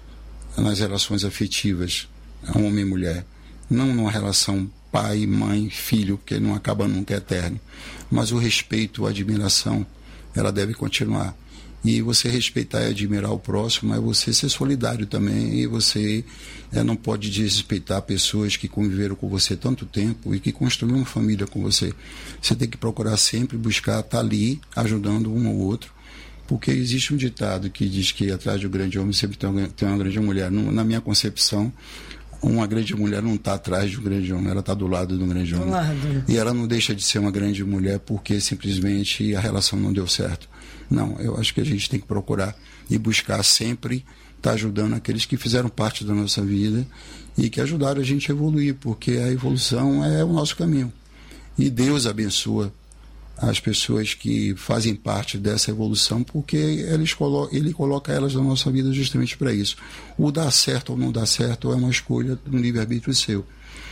nas relações afetivas, homem e mulher, não numa relação pai, mãe, filho, que não acaba nunca, é eterno, mas o respeito, a admiração, ela deve continuar. E você respeitar e admirar o próximo é você ser solidário também, e você não pode desrespeitar pessoas que conviveram com você tanto tempo e que construíram uma família com você. Você tem que procurar sempre buscar estar ali, ajudando um ao outro, porque existe um ditado que diz que atrás de um grande homem sempre tem uma grande mulher. Na minha concepção, uma grande mulher não está atrás de um grande homem, ela está do lado de um grande homem. E ela não deixa de ser uma grande mulher porque simplesmente a relação não deu certo. Não, eu acho que a gente tem que procurar e buscar sempre estar ajudando aqueles que fizeram parte da nossa vida e que ajudaram a gente a evoluir, porque a evolução é o nosso caminho. E Deus abençoa as pessoas que fazem parte dessa evolução, porque Ele coloca elas na nossa vida justamente para isso. O dar certo ou não dar certo é uma escolha, um livre-arbítrio seu.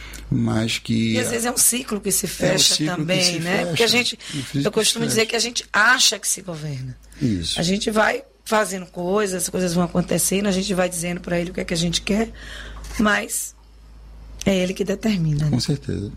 Mas que... E às vezes é um ciclo que se fecha também, né? Porque eu costumo dizer que a gente acha que se governa. Isso. A gente vai fazendo coisas, as coisas vão acontecendo, a gente vai dizendo para ele o que é que a gente quer, mas é ele que determina. Né? Com certeza.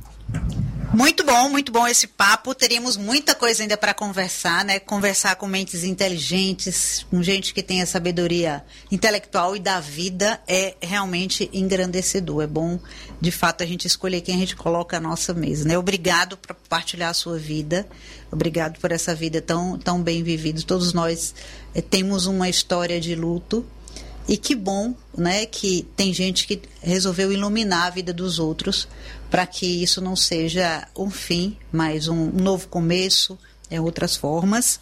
Muito bom esse papo. Teríamos muita coisa ainda para conversar, né? Conversar com mentes inteligentes, com gente que tenha sabedoria intelectual e da vida é realmente engrandecedor. É bom, de fato, a gente escolher quem a gente coloca à nossa mesa, né? Obrigado por compartilhar a sua vida. Obrigado por essa vida tão bem vivida. Todos nós temos uma história de luto. E que bom, né, que tem gente que resolveu iluminar a vida dos outros para que isso não seja um fim, mas um novo começo, outras formas.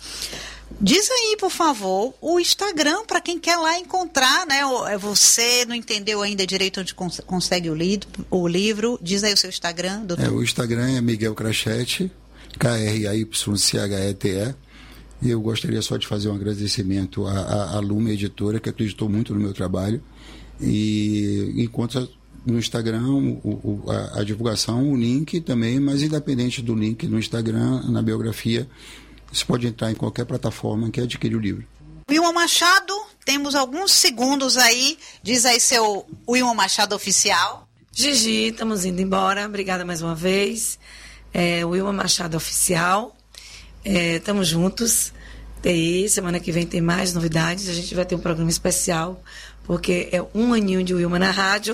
Diz aí, por favor, o Instagram para quem quer lá encontrar, né? Você não entendeu ainda direito onde consegue o livro. Diz aí o seu Instagram, doutor. O Instagram é Miguel Krachete, KRAYCHETE. E eu gostaria só de fazer um agradecimento à Lume Editora, que acreditou muito no meu trabalho. E encontra no Instagram a divulgação, o link também, mas independente do link no Instagram, na biografia, você pode entrar em qualquer plataforma que adquire o livro. Wilma Machado, temos alguns segundos aí. Diz aí seu Wilma Machado oficial. Gigi, estamos indo embora. Obrigada mais uma vez. Wilma Machado oficial. Estamos juntos. Semana que vem tem mais novidades. A gente vai ter um programa especial, porque é 1 aninho de Wilma na rádio.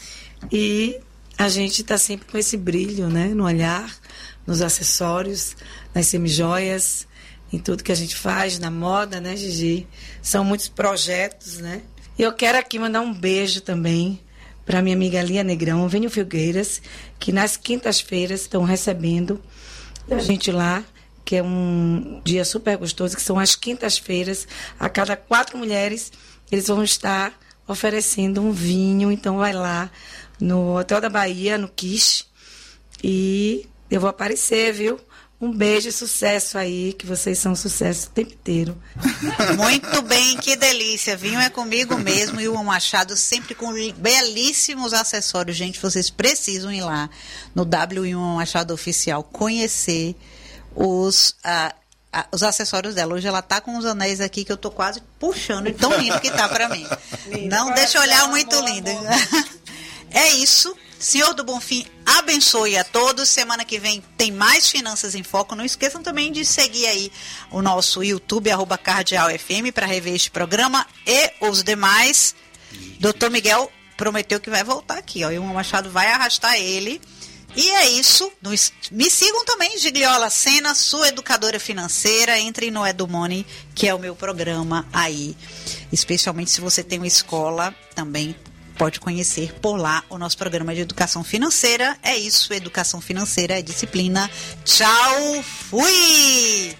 E a gente está sempre com esse brilho, né, no olhar, nos acessórios, nas semijoias, em tudo que a gente faz, na moda, né, Gigi? São muitos projetos, né? E eu quero aqui mandar um beijo também para minha amiga Lia Negrão, Vênio Filgueiras, que nas quintas-feiras estão recebendo a gente lá, que é um dia super gostoso, que são as quintas-feiras, a cada 4 mulheres, eles vão estar oferecendo um vinho. Então vai lá no Hotel da Bahia, no Quiche, e eu vou aparecer, viu? Um beijo e sucesso aí, que vocês são sucesso o tempo inteiro. Muito bem, que delícia. Vinho é comigo mesmo e o Machado sempre com belíssimos acessórios. Gente, vocês precisam ir lá no W1 Machado Oficial, conhecer os acessórios dela. Hoje ela tá com uns anéis aqui que eu tô quase puxando, e tão lindo que tá pra mim. Lindo. Não deixa eu olhar, muito lindo. É isso. Senhor do Bonfim, abençoe a todos. Semana que vem tem mais Finanças em Foco. Não esqueçam também de seguir aí o nosso YouTube, @cardealfm, para rever este programa e os demais. Dr. Miguel prometeu que vai voltar aqui, ó, e o Machado vai arrastar ele. E é isso. Me sigam também, Gigliola Sena, sua educadora financeira. Entrem no EduMoney, que é o meu programa aí. Especialmente se você tem uma escola, também pode conhecer por lá o nosso programa de educação financeira. É isso, educação financeira é disciplina. Tchau, fui!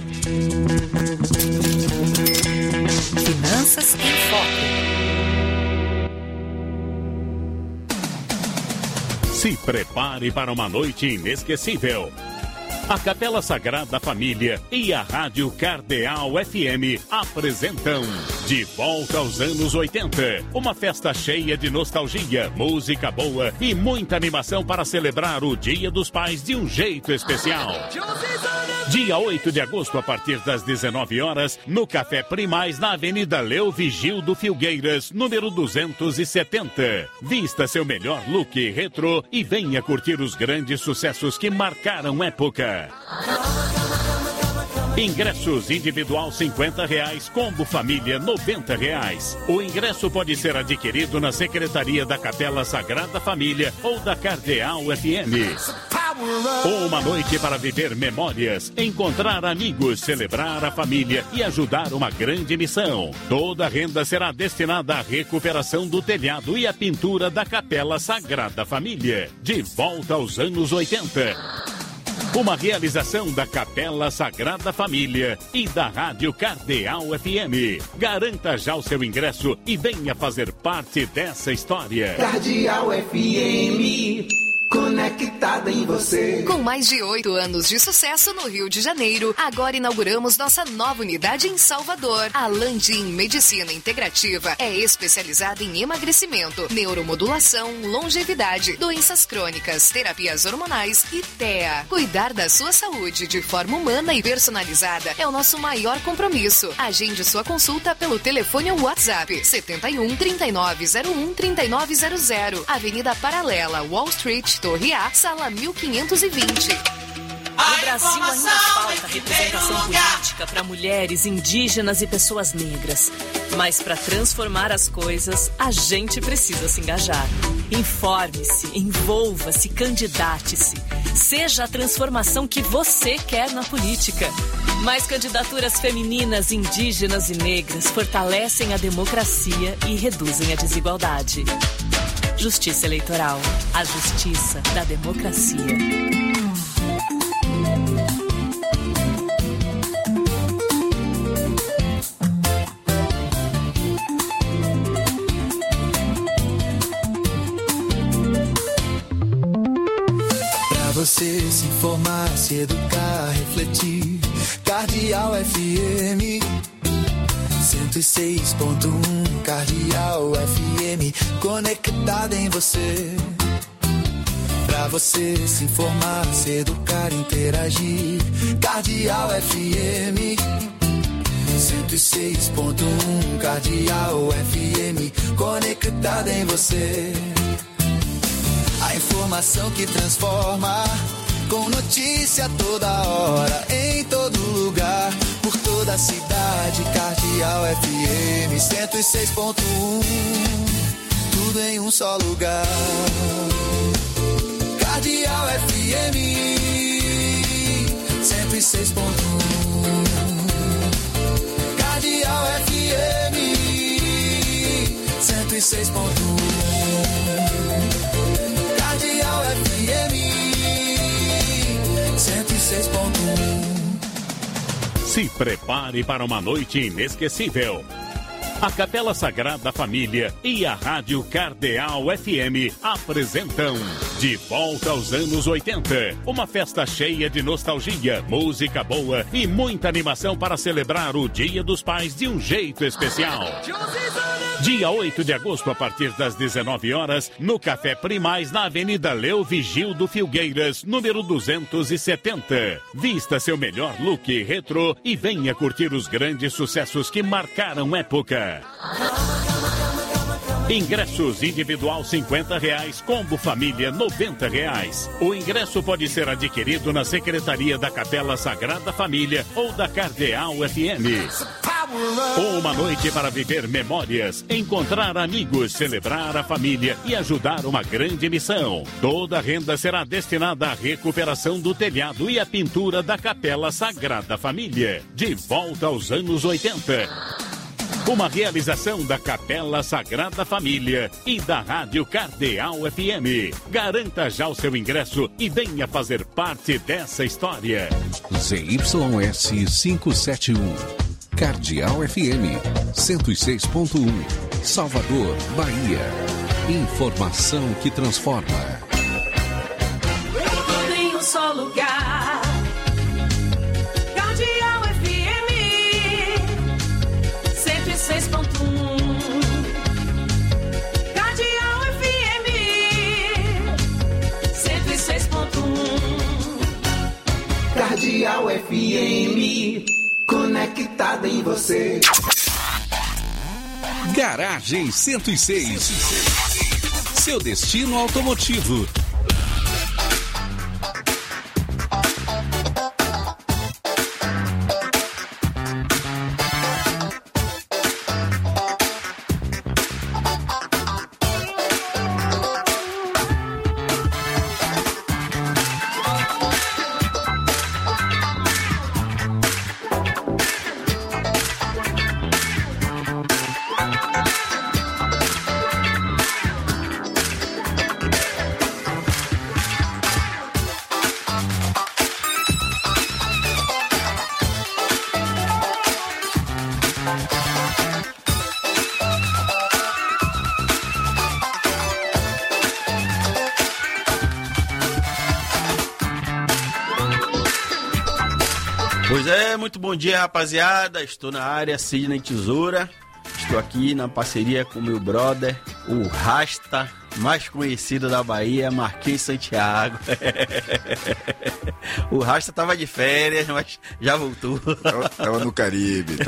Finanças em Foco. Se prepare para uma noite inesquecível. A Capela Sagrada Família e a Rádio Cardeal FM apresentam De Volta aos Anos 80. Uma festa cheia de nostalgia, música boa e muita animação para celebrar o Dia dos Pais de um jeito especial. Dia 8 de agosto, a partir das 19 horas, no Café Primaz, na Avenida Leo Vigildo Filgueiras, número 270. Vista seu melhor look retrô e venha curtir os grandes sucessos que marcaram época. Ingressos individual R$50, combo família R$90. O ingresso pode ser adquirido na Secretaria da Capela Sagrada Família ou da Cardeal FM. Uma noite para viver memórias, encontrar amigos, celebrar a família e ajudar uma grande missão. Toda a renda será destinada à recuperação do telhado e à pintura da Capela Sagrada Família. De volta aos anos 80. Uma realização da Capela Sagrada Família e da Rádio Cardeal FM. Garanta já o seu ingresso e venha fazer parte dessa história. Cardeal FM, conectada em você. Com mais de 8 anos de sucesso no Rio de Janeiro, agora inauguramos nossa nova unidade em Salvador. A Landim Medicina Integrativa é especializada em emagrecimento, neuromodulação, longevidade, doenças crônicas, terapias hormonais e TEA. Cuidar da sua saúde de forma humana e personalizada é o nosso maior compromisso. Agende sua consulta pelo telefone ou WhatsApp 71 3901 3900, Avenida Paralela, Wall Street, Torre A, sala 1520. No Brasil ainda falta representação política para mulheres, indígenas e pessoas negras. Mas para transformar as coisas, a gente precisa se engajar. Informe-se, envolva-se, candidate-se. Seja a transformação que você quer na política. Mais candidaturas femininas, indígenas e negras fortalecem a democracia e reduzem a desigualdade. Justiça Eleitoral, a justiça da democracia. Pra você se informar, se educar, refletir, Cardeal FM 106.1, Cardeal FM, conectada em você. Pra você se informar, se educar, interagir, Cardeal FM 106.1, Cardeal FM, conectada em você. A informação que transforma, com notícia toda hora, em todo lugar, por toda a cidade. Cardeal FM 106.1, tudo em um só lugar. Cardeal FM 106.1, Cardeal FM 106.1, Cardeal FM 106.1. Se prepare para uma noite inesquecível. A Capela Sagrada Família e a Rádio Cardeal FM apresentam De volta aos anos 80. Uma festa cheia de nostalgia, música boa e muita animação para celebrar o Dia dos Pais de um jeito especial. Dia 8 de agosto, a partir das 19 horas, no Café Primaz, na Avenida Leo Vigildo Filgueiras, número 270. Vista seu melhor look retrô e venha curtir os grandes sucessos que marcaram época. Ingressos individual R$50, combo família R$90. O ingresso pode ser adquirido na Secretaria da Capela Sagrada Família ou da Cardeal FM. Uma noite para viver memórias, encontrar amigos, celebrar a família e ajudar uma grande missão. Toda a renda será destinada à recuperação do telhado e à pintura da Capela Sagrada Família. De volta aos anos 80. Uma realização da Capela Sagrada Família e da Rádio Cardeal FM. Garanta já o seu ingresso e venha fazer parte dessa história. ZYS 571. Cardeal FM 106.1. Salvador, Bahia. Informação que transforma. Tudo em um só lugar. Cardeal FM 106.1. Cardeal FM 106.1. Cardeal FM, conectada em você. Garagem 106. Seu destino automotivo. Pois é, muito bom dia, rapaziada. Estou na área, Sidney Tesoura. Estou aqui na parceria com meu brother, o Rasta, mais conhecido da Bahia, Marquinhos Santiago. O Rasta tava de férias, mas já voltou. Tava no Caribe,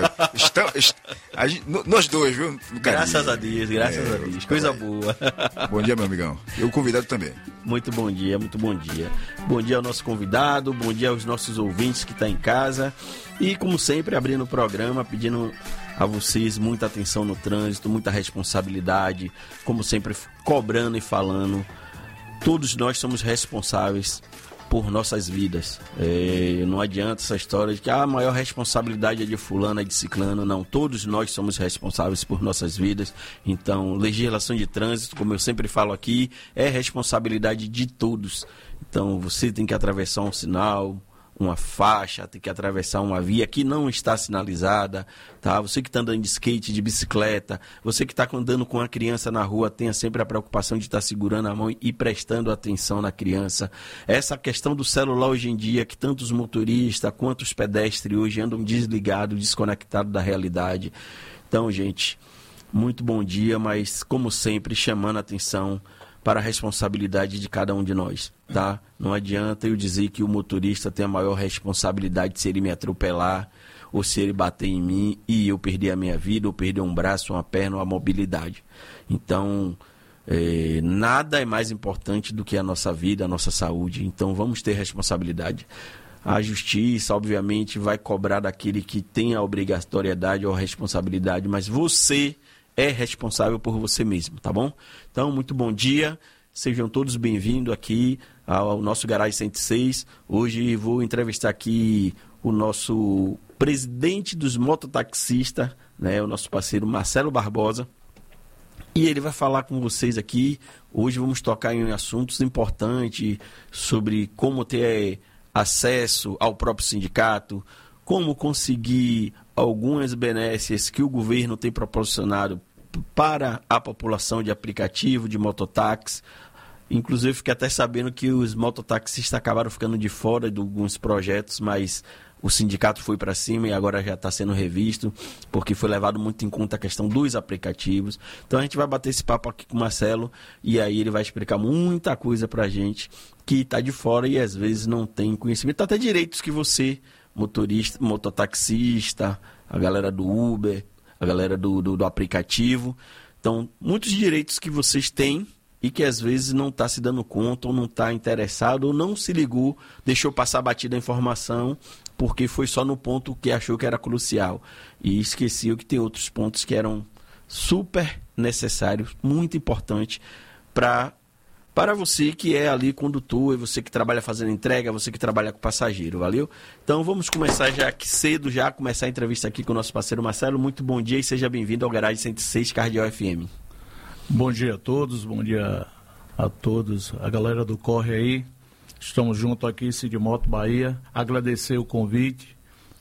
nós dois, viu? No Caribe. Graças a Deus, graças a Deus. Coisa boa. Bom dia, meu amigão. E o convidado também. Muito bom dia, muito bom dia. Bom dia ao nosso convidado, bom dia aos nossos ouvintes que estão em casa. E, como sempre, abrindo o programa, pedindo a vocês muita atenção no trânsito, muita responsabilidade, como sempre, cobrando e falando. Todos nós somos responsáveis por nossas vidas. Não adianta essa história de que a maior responsabilidade é de fulano, é de ciclano. Não, todos nós somos responsáveis por nossas vidas. Então, legislação de trânsito, como eu sempre falo aqui, é responsabilidade de todos. Então, você tem que atravessar um sinal, uma faixa, tem que atravessar uma via que não está sinalizada, tá? Você que está andando de skate, de bicicleta, você que está andando com a criança na rua, tenha sempre a preocupação de estar segurando a mão e prestando atenção na criança. Essa questão do celular hoje em dia, que tanto os motoristas quanto os pedestres hoje andam desligados, desconectados da realidade. Então, gente, muito bom dia, mas como sempre, chamando a atenção para a responsabilidade de cada um de nós, tá? Não adianta eu dizer que o motorista tem a maior responsabilidade se ele me atropelar ou se ele bater em mim e eu perder a minha vida, ou perder um braço, uma perna, uma mobilidade. Então, nada é mais importante do que a nossa vida, a nossa saúde. Então, vamos ter responsabilidade. A justiça, obviamente, vai cobrar daquele que tem a obrigatoriedade ou a responsabilidade, mas você é responsável por você mesmo, tá bom? Então, muito bom dia, sejam todos bem-vindos aqui ao nosso Garagem 106. Hoje vou entrevistar aqui o nosso presidente dos mototaxistas, né, o nosso parceiro Marcelo Barbosa, e ele vai falar com vocês aqui. Hoje vamos tocar em assuntos importantes sobre como ter acesso ao próprio sindicato, como conseguir algumas benesses que o governo tem proporcionado para a população de aplicativo, de mototáxi, Inclusive, fiquei até sabendo que os mototaxistas acabaram ficando de fora de alguns projetos, mas o sindicato foi para cima e agora já está sendo revisto, porque foi levado muito em conta a questão dos aplicativos. Então a gente vai bater esse papo aqui com o Marcelo e aí ele vai explicar muita coisa para a gente que está de fora e às vezes não tem conhecimento, até direitos que você, motorista, mototaxista, a galera do Uber, a galera do aplicativo. Então, muitos direitos que vocês têm e que às vezes não está se dando conta ou não está interessado ou não se ligou, deixou passar batida a informação porque foi só no ponto que achou que era crucial e esqueceu que tem outros pontos que eram super necessários, muito importantes para você que é ali condutor, e você que trabalha fazendo entrega, você que trabalha com passageiro, valeu? Então vamos começar já aqui cedo, começar a entrevista aqui com o nosso parceiro Marcelo. Muito bom dia e seja bem-vindo ao Garagem 106 Cardeal FM. Bom dia a todos, bom dia a todos, a galera do Corre aí. Estamos juntos aqui, Sidmoto Bahia. Agradecer o convite,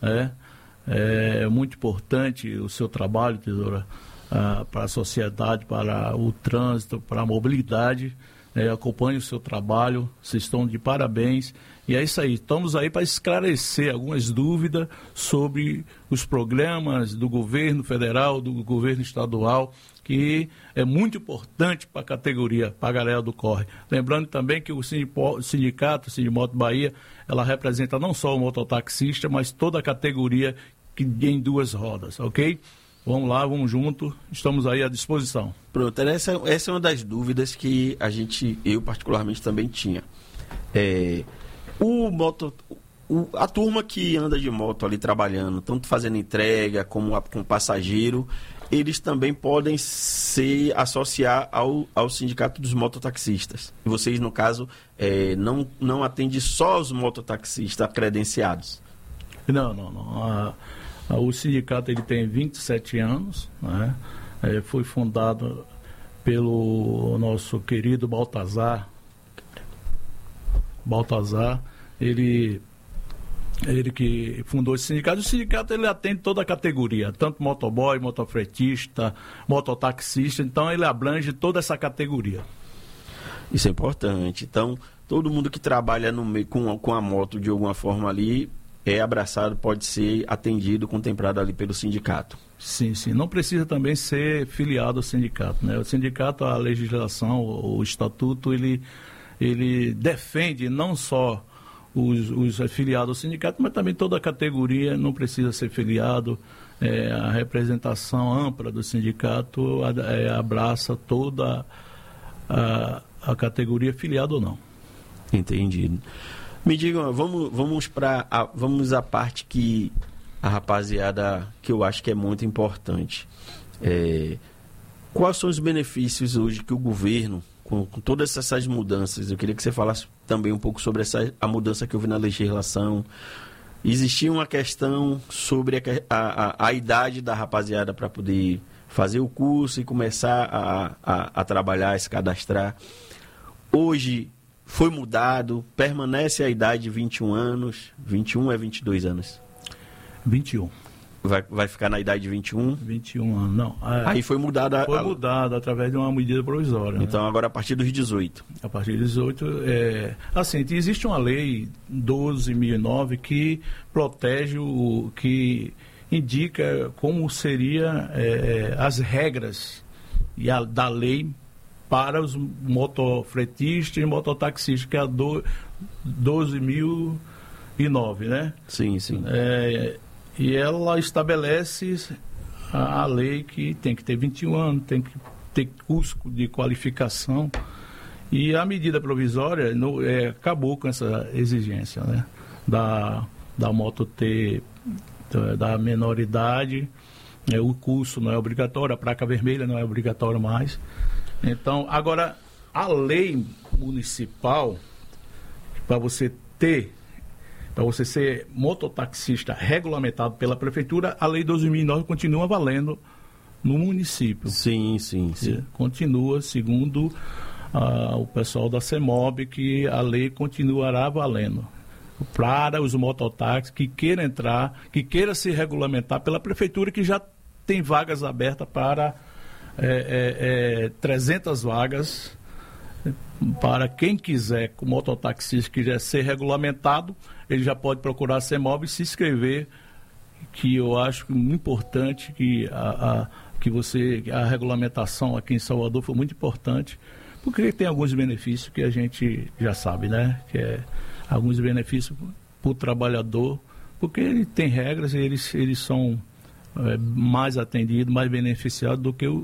é muito importante o seu trabalho, Tesoura, para a sociedade, para o trânsito, para a mobilidade. Acompanhe o seu trabalho, vocês estão de parabéns. E é isso aí, estamos aí para esclarecer algumas dúvidas sobre os programas do governo federal, do governo estadual, que é muito importante para a categoria, para a galera do Corre. Lembrando também que o sindicato, Sidmoto Bahia, ela representa não só o mototaxista, mas toda a categoria que em duas rodas, ok? Vamos lá, vamos junto, estamos aí à disposição. Pronto, essa é uma das dúvidas que eu particularmente também tinha. A turma que anda de moto ali trabalhando, tanto fazendo entrega como com passageiro, eles também podem se associar ao sindicato dos mototaxistas. E vocês, no caso, não atendem só os mototaxistas credenciados? Não. O sindicato ele tem 27 anos, né? Foi fundado pelo nosso querido Baltazar, ele que fundou esse sindicato. O sindicato ele atende toda a categoria, tanto motoboy, motofretista, mototaxista, então ele abrange toda essa categoria. Isso é importante. Então, todo mundo que trabalha no meio com a moto de alguma forma ali é abraçado, pode ser atendido, contemplado ali pelo sindicato. Sim. Não precisa também ser filiado ao sindicato, né? O sindicato, a legislação, o estatuto, ele defende não só os afiliados ao sindicato, mas também toda a categoria não precisa ser filiado. A representação ampla do sindicato abraça toda a categoria, filiado ou não. Entendido. Me digam, vamos à parte que a rapaziada, que eu acho que é muito importante. Quais são os benefícios hoje que o governo, com todas essas mudanças, eu queria que você falasse também um pouco sobre a mudança que houve na legislação. Existia uma questão sobre a idade da rapaziada para poder fazer o curso e começar a trabalhar, a se cadastrar. Hoje foi mudado, permanece a idade de 21 anos, 21 é 22 anos? 21. Vai ficar na idade de 21? 21 anos, não. Aí foi mudada... Foi mudada através de uma medida provisória. Então, né? Agora a partir dos 18. A partir dos 18, assim, existe uma lei 12.009 que protege, que indica como seria as regras da lei para os motofretistas e mototaxistas, que é a 12.009, né? Sim. E ela estabelece a lei que tem que ter 21 anos, tem que ter curso de qualificação. E a medida provisória acabou com essa exigência, né? Da moto ter da menoridade, o curso não é obrigatório, a placa vermelha não é obrigatória mais. Então, agora, a lei municipal, para você ser mototaxista regulamentado pela prefeitura, a lei 12.009 continua valendo no município. Sim. Continua, segundo o pessoal da CEMOB, que a lei continuará valendo para os mototáxis que queiram entrar, que queiram se regulamentar pela prefeitura, que já tem vagas abertas para 300 vagas para quem quiser, como mototaxista, quiser ser regulamentado, ele já pode procurar a CEMOB e se inscrever, que eu acho muito importante que a regulamentação aqui em Salvador foi muito importante, porque tem alguns benefícios que a gente já sabe, né? Que é alguns benefícios para o trabalhador, porque ele tem regras e eles são mais atendidos, mais beneficiados do que